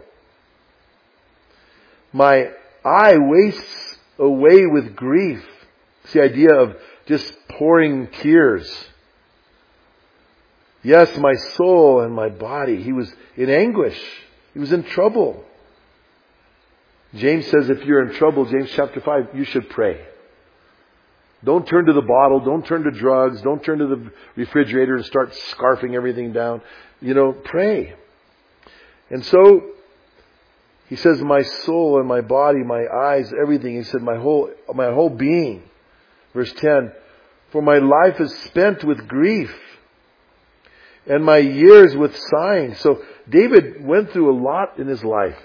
My eye wastes away with grief. It's the idea of just pouring tears. Yes, my soul and my body. He was in anguish. He was in trouble. James says if you're in trouble, James chapter 5, you should pray. Don't turn to the bottle. Don't turn to drugs. Don't turn to the refrigerator and start scarfing everything down. Pray. And so, he says, my soul and my body, my eyes, everything. He said, my whole being. Verse 10, for my life is spent with grief, and my years with sighing. So David went through a lot in his life.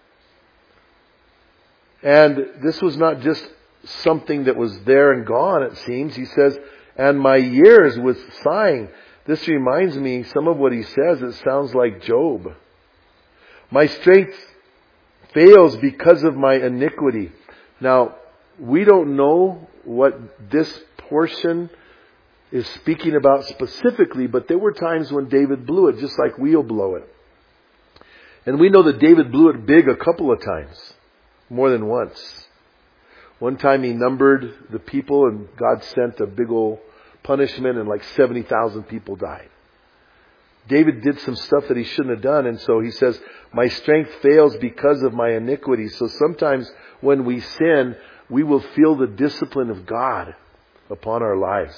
And this was not just something that was there and gone, it seems. He says, and my years with sighing. this reminds me, some of what he says, it sounds like Job. My strength fails because of my iniquity. Now, we don't know what this portion is speaking about specifically, but there were times when David blew it, just like we'll blow it. And we know that David blew it big a couple of times, more than once. One time he numbered the people and God sent a big old punishment and like 70,000 people died. David did some stuff that he shouldn't have done, and so he says, my strength fails because of my iniquity. So sometimes when we sin, we will feel the discipline of God upon our lives.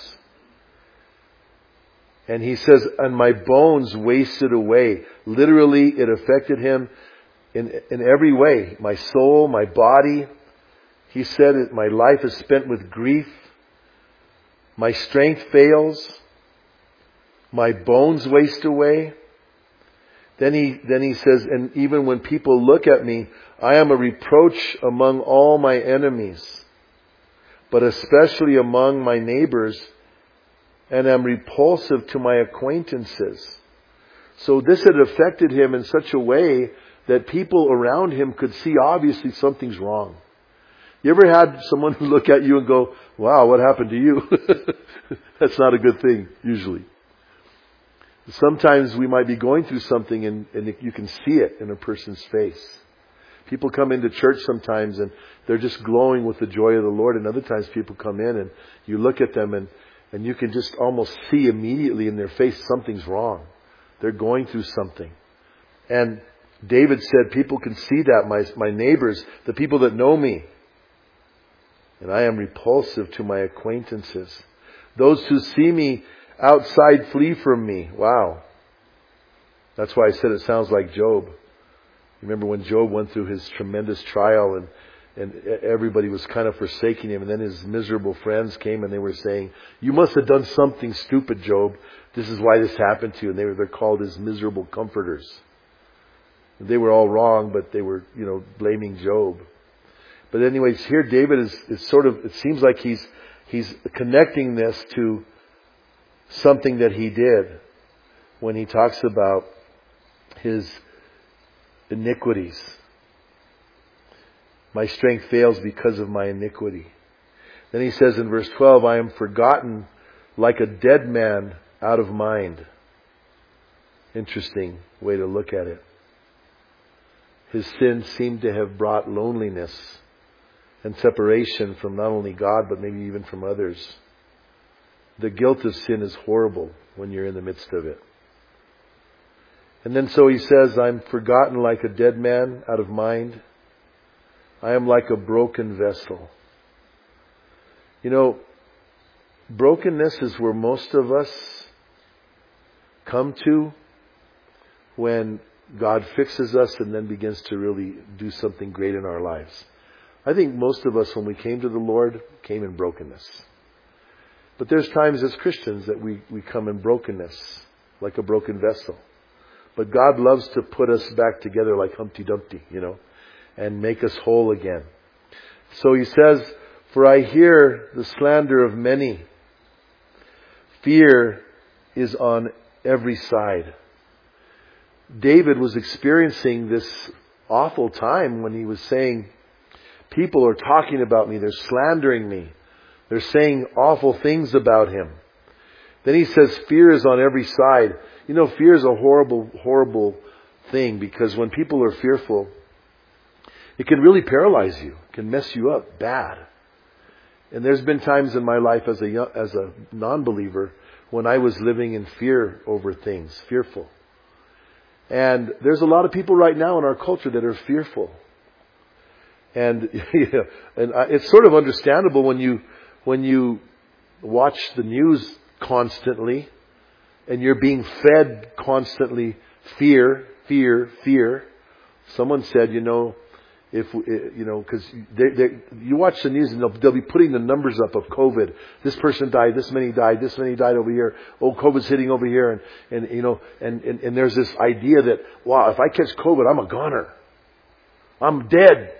And he says, and my bones wasted away. Literally, it affected him in every way. My soul, my body. He said, my life is spent with grief. My strength fails. My bones waste away. Then he says, and even when people look at me, I am a reproach among all my enemies, but especially among my neighbors, and am repulsive to my acquaintances. So this had affected him in such a way that people around him could see obviously something's wrong. You ever had someone look at you and go, wow, what happened to you? That's not a good thing, usually. Sometimes we might be going through something and you can see it in a person's face. People come into church sometimes and they're just glowing with the joy of the Lord. And other times people come in and you look at them and you can just almost see immediately in their face something's wrong. They're going through something. And David said, people can see that, my neighbors, the people that know me. And I am repulsive to my acquaintances. Those who see me outside flee from me. Wow. That's why I said it sounds like Job. Remember when Job went through his tremendous trial and everybody was kind of forsaking him, and then his miserable friends came and they were saying, you must have done something stupid, Job. This is why this happened to you. And they're called his miserable comforters. They were all wrong, but they were, blaming Job. But anyways, here David is sort of, it seems like he's connecting this to something that he did when he talks about his iniquities. My strength fails because of my iniquity. Then he says in verse 12, I am forgotten like a dead man out of mind. Interesting way to look at it. His sin seemed to have brought loneliness and separation from not only God, but maybe even from others. The guilt of sin is horrible when you're in the midst of it. And then so he says, I'm forgotten like a dead man out of mind. I am like a broken vessel. Brokenness is where most of us come to when God fixes us and then begins to really do something great in our lives. I think most of us, when we came to the Lord, came in brokenness. But there's times as Christians that we come in brokenness, like a broken vessel. But God loves to put us back together like Humpty Dumpty, and make us whole again. So he says, for I hear the slander of many. Fear is on every side. David was experiencing this awful time when he was saying, people are talking about me, they're slandering me. They're saying awful things about him. Then he says fear is on every side. Fear is a horrible, horrible thing, because when people are fearful, it can really paralyze you. It can mess you up bad. And there's been times in my life as a non-believer when I was living in fear over things, fearful. And there's a lot of people right now in our culture that are fearful. And it's sort of understandable when you watch the news constantly and you're being fed constantly fear, fear, fear. Someone said, because you watch the news and they'll be putting the numbers up of COVID. This person died, this many died over here. Oh, COVID's hitting over here, and there's this idea that, wow, if I catch COVID, I'm a goner. I'm dead,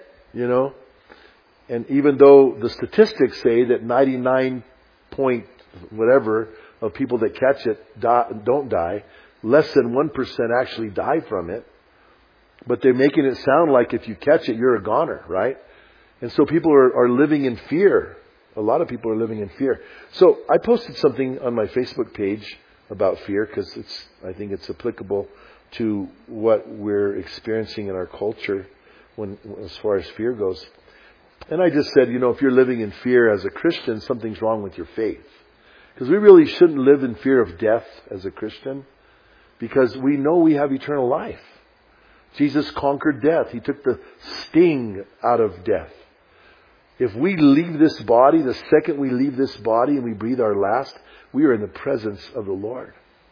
And even though the statistics say that 99 point whatever of people that catch it don't die. Less than 1% actually die from it. But they're making it sound like if you catch it, you're a goner, right? And so people are living in fear. A lot of people are living in fear. So I posted something on my Facebook page about fear because I think it's applicable to what we're experiencing in our culture as far as fear goes. And I just said, if you're living in fear as a Christian, something's wrong with your faith. Because we really shouldn't live in fear of death as a Christian, because we know we have eternal life. Jesus conquered death. He took the sting out of death. If we leave this body, the second we leave this body and we breathe our last, we are in the presence of the Lord.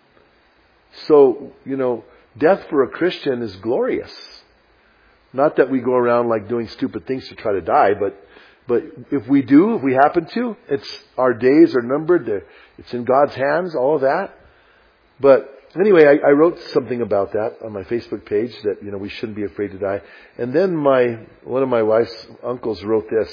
So, death for a Christian is glorious. Not that we go around like doing stupid things to try to die, but if we happen to, our days are numbered. It's in God's hands, all of that. But anyway, I wrote something about that on my Facebook page that, we shouldn't be afraid to die. And then one of my wife's uncles wrote this.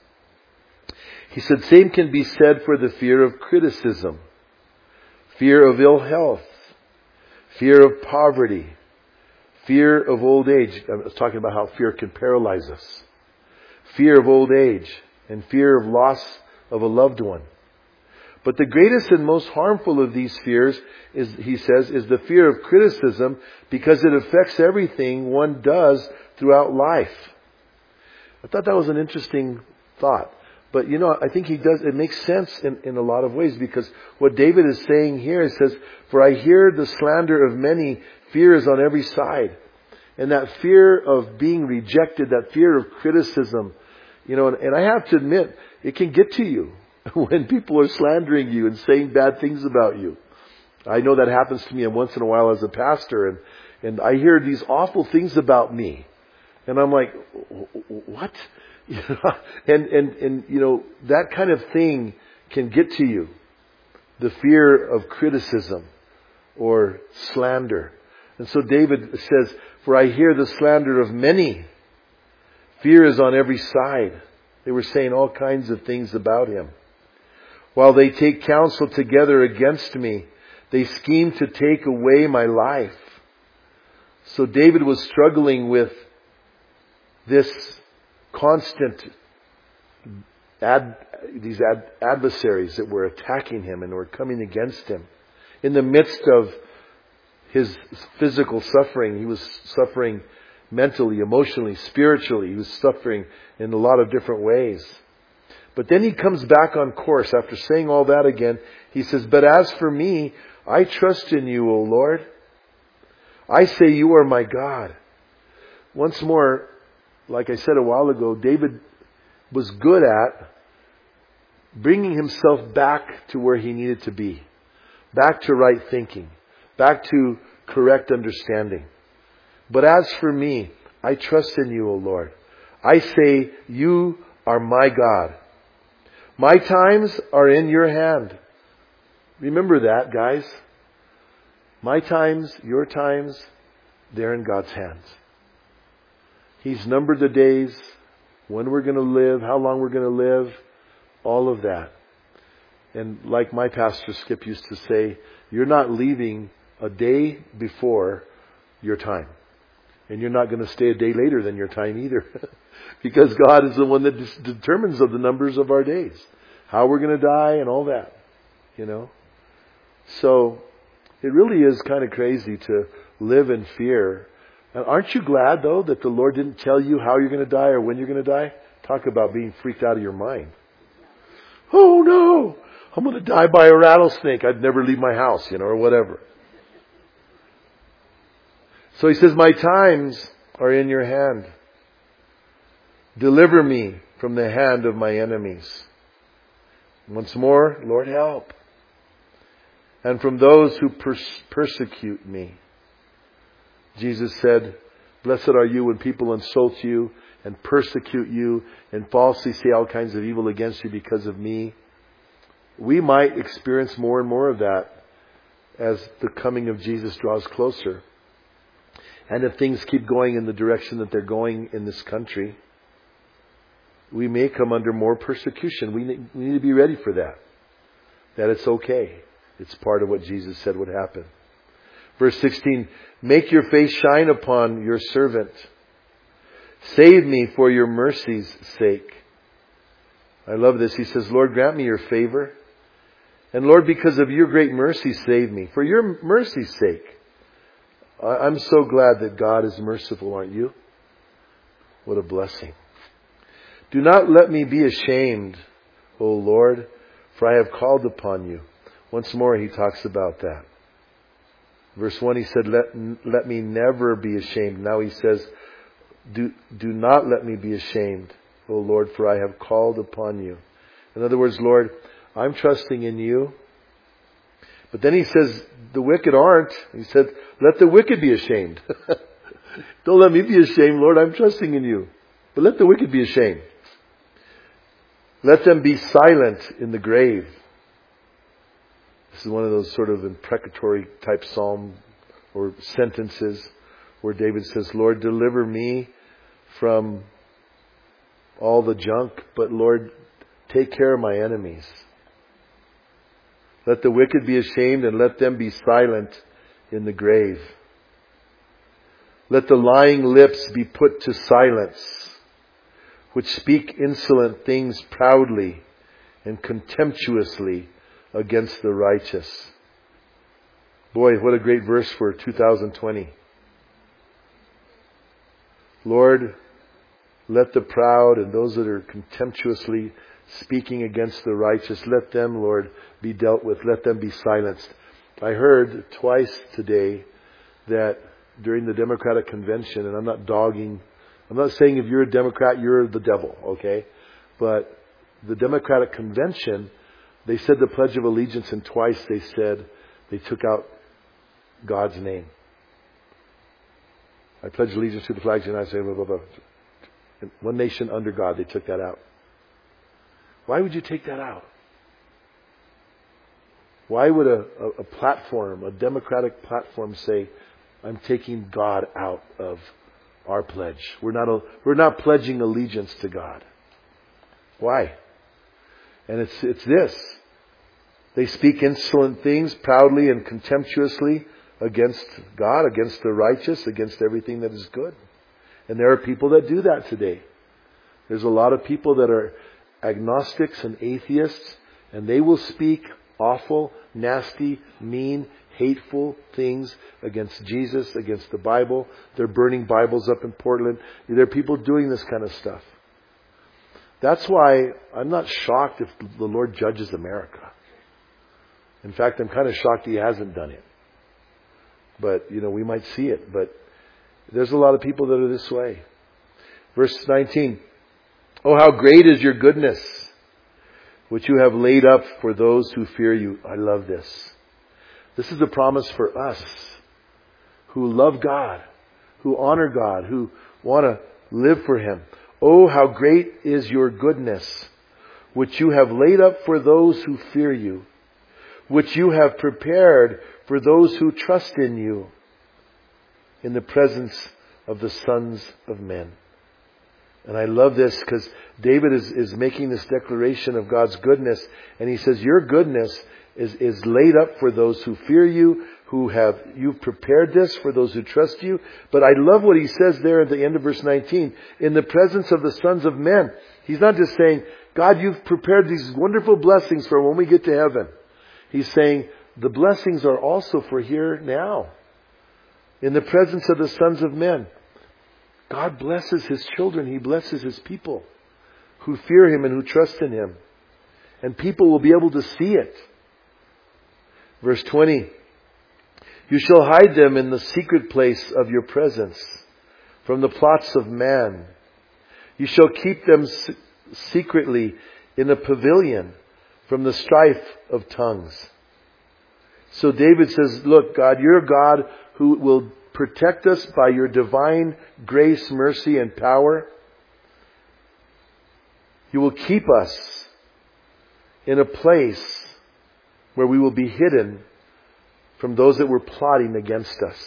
He said, same can be said for the fear of criticism, fear of ill health, fear of poverty, fear of old age. I was talking about how fear can paralyze us. Fear of old age and fear of loss of a loved one. But the greatest and most harmful of these fears is the fear of criticism, because it affects everything one does throughout life. I thought that was an interesting thought. But I think it makes sense in a lot of ways, because what David is saying here, it says, for I hear the slander of many, fear is on every side. And that fear of being rejected, that fear of criticism, and I have to admit, it can get to you when people are slandering you and saying bad things about you. I know that happens to me once in a while as a pastor, and I hear these awful things about me. And I'm like, what? And that kind of thing can get to you. The fear of criticism or slander. And so David says, for I hear the slander of many. Fear is on every side. They were saying all kinds of things about him. While they take counsel together against me, they scheme to take away my life. So David was struggling with this constant these adversaries that were attacking him and were coming against him. In the midst of his physical suffering, he was suffering mentally, emotionally, spiritually. He was suffering in a lot of different ways. But then he comes back on course after saying all that again. He says, but as for me, I trust in you, O Lord. I say you are my God. Once more, like I said a while ago, David was good at bringing himself back to where he needed to be. Back to right thinking. Back to correct understanding. But as for me, I trust in you, O Lord. I say you are my God. My times are in your hand. Remember that, guys. My times, your times, they're in God's hands. He's numbered the days, when we're going to live, how long we're going to live, all of that. And like my pastor Skip used to say, you're not leaving a day before your time. And you're not going to stay a day later than your time either. Because God is the one that determines the numbers of our days. How we're going to die and all that. So, it really is kind of crazy to live in fear. And aren't you glad, though, that the Lord didn't tell you how you're going to die or when you're going to die? Talk about being freaked out of your mind. Oh, no! I'm going to die by a rattlesnake. I'd never leave my house, or whatever. So he says, my times are in your hand. Deliver me from the hand of my enemies. Once more, Lord, help. And from those who persecute me. Jesus said, blessed are you when people insult you and persecute you and falsely say all kinds of evil against you because of me. We might experience more and more of that as the coming of Jesus draws closer. And if things keep going in the direction that they're going in this country, we may come under more persecution. We need to be ready for that. That it's okay. It's part of what Jesus said would happen. Verse 16, make your face shine upon your servant. Save me for your mercy's sake. I love this. He says, Lord, grant me your favor. And Lord, because of your great mercy, save me. For your mercy's sake. I'm so glad that God is merciful, aren't you? What a blessing. Do not let me be ashamed, O Lord, for I have called upon you. Once more he talks about that. Verse 1 he said, let me never be ashamed. Now he says, do not let me be ashamed, O Lord, for I have called upon you. In other words, Lord, I'm trusting in you. But then he says, the wicked aren't. He said, let the wicked be ashamed. Don't let me be ashamed, Lord. I'm trusting in you. But let the wicked be ashamed. Let them be silent in the grave. This is one of those sort of imprecatory type psalm or sentences where David says, Lord, deliver me from all the junk, but Lord, take care of my enemies. Let the wicked be ashamed and let them be silent in the grave. Let the lying lips be put to silence, which speak insolent things proudly and contemptuously against the righteous. Boy, what a great verse for 2020. Lord, let the proud and those that are contemptuously speaking against the righteous, let them, Lord, be dealt with. Let them be silenced. I heard twice today that during the Democratic Convention, and I'm not saying if you're a Democrat, you're the devil, okay? But the Democratic Convention, they said the Pledge of Allegiance, and twice they said they took out God's name. I pledge allegiance to the flag of the United States, blah, blah, blah. One nation under God, they took that out. Why would you take that out? Why would a platform, a democratic platform say, I'm taking God out of our pledge. We're not pledging allegiance to God. Why? And it's this. They speak insolent things proudly and contemptuously against God, against the righteous, against everything that is good. And there are people that do that today. There's a lot of people that are agnostics and atheists, and they will speak awful, nasty, mean, hateful things against Jesus, against the Bible. They're burning Bibles up in Portland. There are people doing this kind of stuff. That's why I'm not shocked if the Lord judges America. In fact, I'm kind of shocked He hasn't done it. But, we might see it. But there's a lot of people that are this way. Verse 19. Oh, how great is your goodness, which you have laid up for those who fear you. I love this. This is a promise for us who love God, who honor God, who want to live for Him. Oh, how great is your goodness, which you have laid up for those who fear you, which you have prepared for those who trust in you in the presence of the sons of men. And I love this because David is making this declaration of God's goodness. And he says, your goodness is laid up for those who fear you, you've prepared this for those who trust you. But I love what he says there at the end of verse 19. In the presence of the sons of men. He's not just saying, God, you've prepared these wonderful blessings for when we get to heaven. He's saying, the blessings are also for here now. In the presence of the sons of men. God blesses His children. He blesses His people who fear Him and who trust in Him. And people will be able to see it. Verse 20. You shall hide them in the secret place of your presence from the plots of man. You shall keep them secretly in a pavilion from the strife of tongues. So David says, look, God, you're a God who will protect us by your divine grace, mercy, and power. You will keep us in a place where we will be hidden from those that were plotting against us.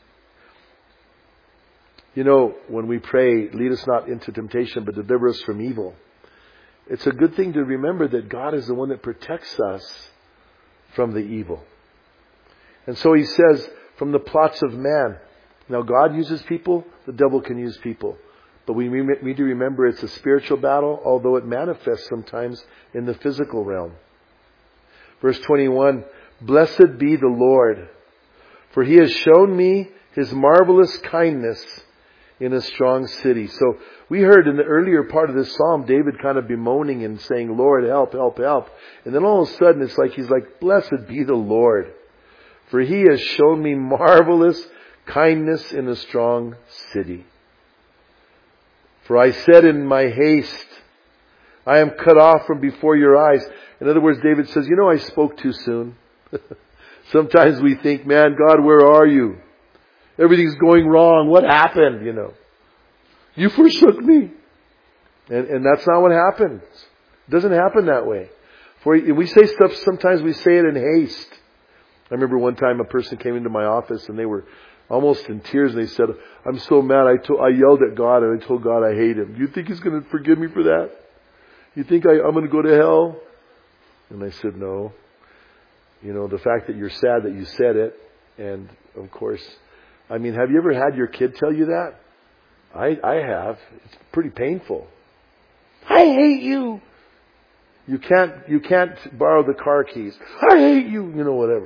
When we pray, lead us not into temptation, but deliver us from evil. It's a good thing to remember that God is the one that protects us from the evil. And so he says, from the plots of man. Now God uses people, the devil can use people. But we need to remember it's a spiritual battle, although it manifests sometimes in the physical realm. Verse 21, blessed be the Lord, for he has shown me his marvelous kindness in a strong city. So we heard in the earlier part of this psalm, David kind of bemoaning and saying, Lord, help, help, help. And then all of a sudden it's like he's like, blessed be the Lord, for he has shown me marvelous kindness in a strong city. For I said in my haste, I am cut off from before your eyes. In other words, David says, I spoke too soon. Sometimes we think, man, God, where are you? Everything's going wrong. What happened? You forsook me. And that's not what happens. It doesn't happen that way. For we say stuff, sometimes we say it in haste. I remember one time a person came into my office and they were almost in tears, and they said, I'm so mad. I yelled at God and I told God I hate him. Do you think he's going to forgive me for that? You think I'm going to go to hell? And I said, no. The fact that you're sad that you said it, and of course, have you ever had your kid tell you that? I have. It's pretty painful. I hate you. You can't borrow the car keys. I hate you. Whatever.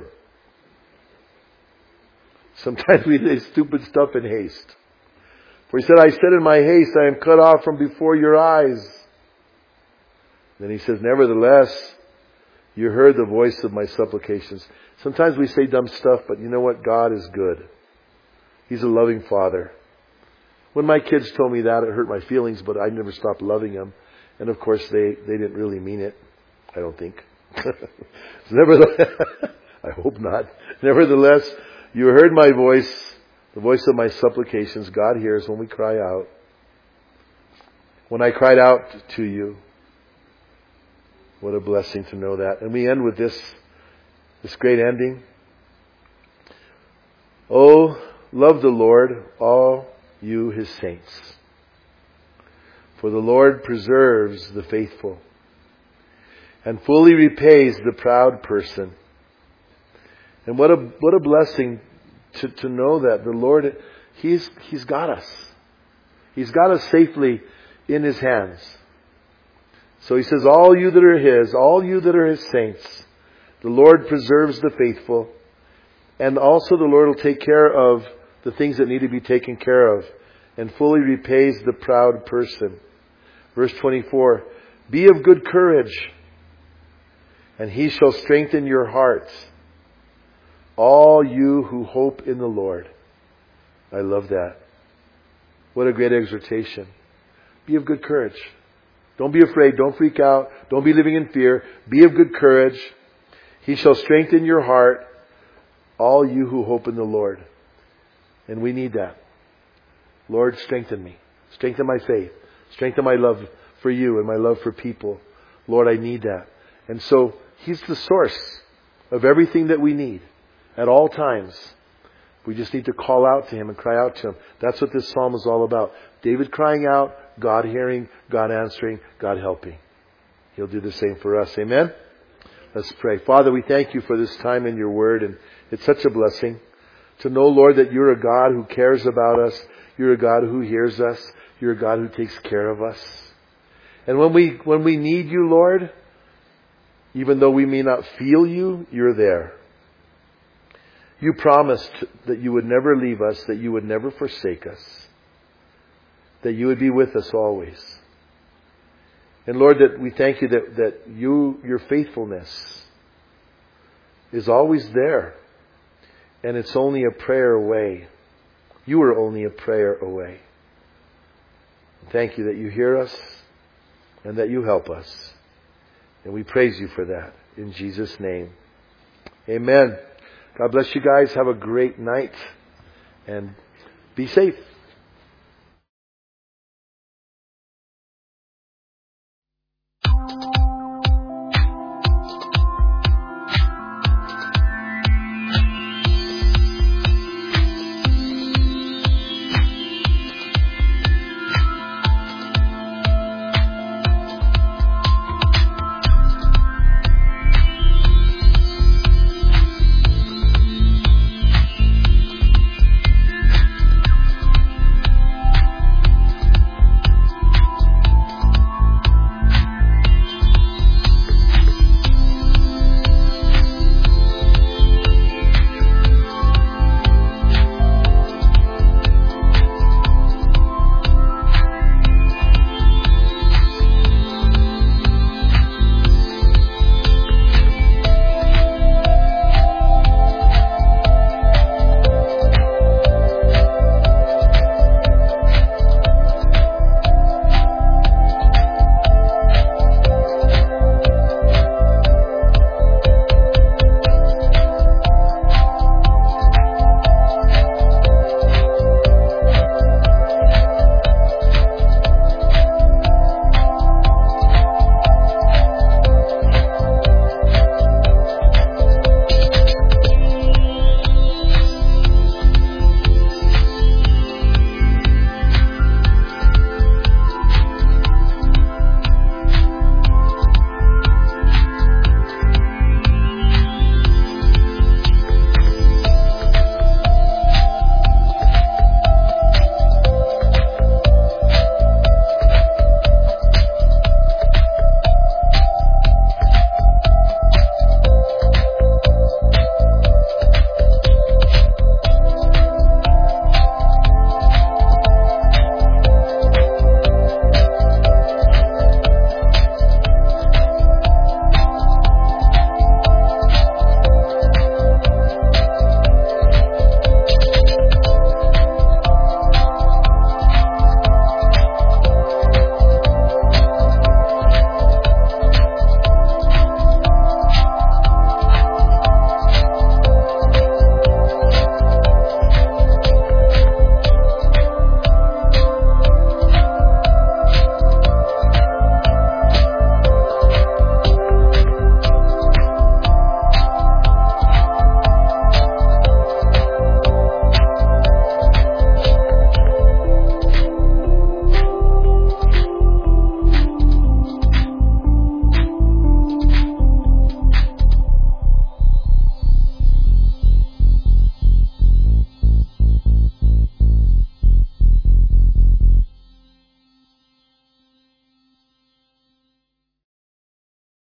Sometimes we say stupid stuff in haste. For he said, I said in my haste, I am cut off from before your eyes. Then he says, nevertheless, you heard the voice of my supplications. Sometimes we say dumb stuff, but you know what? God is good. He's a loving Father. When my kids told me that, it hurt my feelings, but I never stopped loving them. And of course, they didn't really mean it. I don't think. Nevertheless, I hope not. Nevertheless, you heard my voice, the voice of my supplications. God hears when we cry out. When I cried out to you. What a blessing to know that. And we end with this great ending. Oh, love the Lord, all you his saints. For the Lord preserves the faithful and fully repays the proud person. And what a blessing to know that the Lord, He's got us. He's got us safely in His hands. So He says, all you that are His, all you that are His saints, the Lord preserves the faithful. And also the Lord will take care of the things that need to be taken care of and fully repays the proud person. Verse 24, be of good courage, and He shall strengthen your hearts, all you who hope in the Lord. I love that. What a great exhortation. Be of good courage. Don't be afraid. Don't freak out. Don't be living in fear. Be of good courage. He shall strengthen your heart, all you who hope in the Lord. And we need that. Lord, strengthen me. Strengthen my faith. Strengthen my love for you and my love for people. Lord, I need that. And so He's the source of everything that we need at all times. We just need to call out to Him and cry out to Him. That's what this psalm is all about. David crying out, God hearing, God answering, God helping. He'll do the same for us. Amen? Let's pray. Father, we thank You for this time in Your Word, and it's such a blessing to know, Lord, that You're a God who cares about us. You're a God who hears us. You're a God who takes care of us. And when we need You, Lord, even though we may not feel You, You're there. You promised that You would never leave us, that You would never forsake us, that You would be with us always. And Lord, that we thank You that Your faithfulness is always there. And it's only a prayer away. You are only a prayer away. Thank You that You hear us and that You help us. And we praise You for that. In Jesus' name. Amen. God bless you guys. Have a great night. And be safe.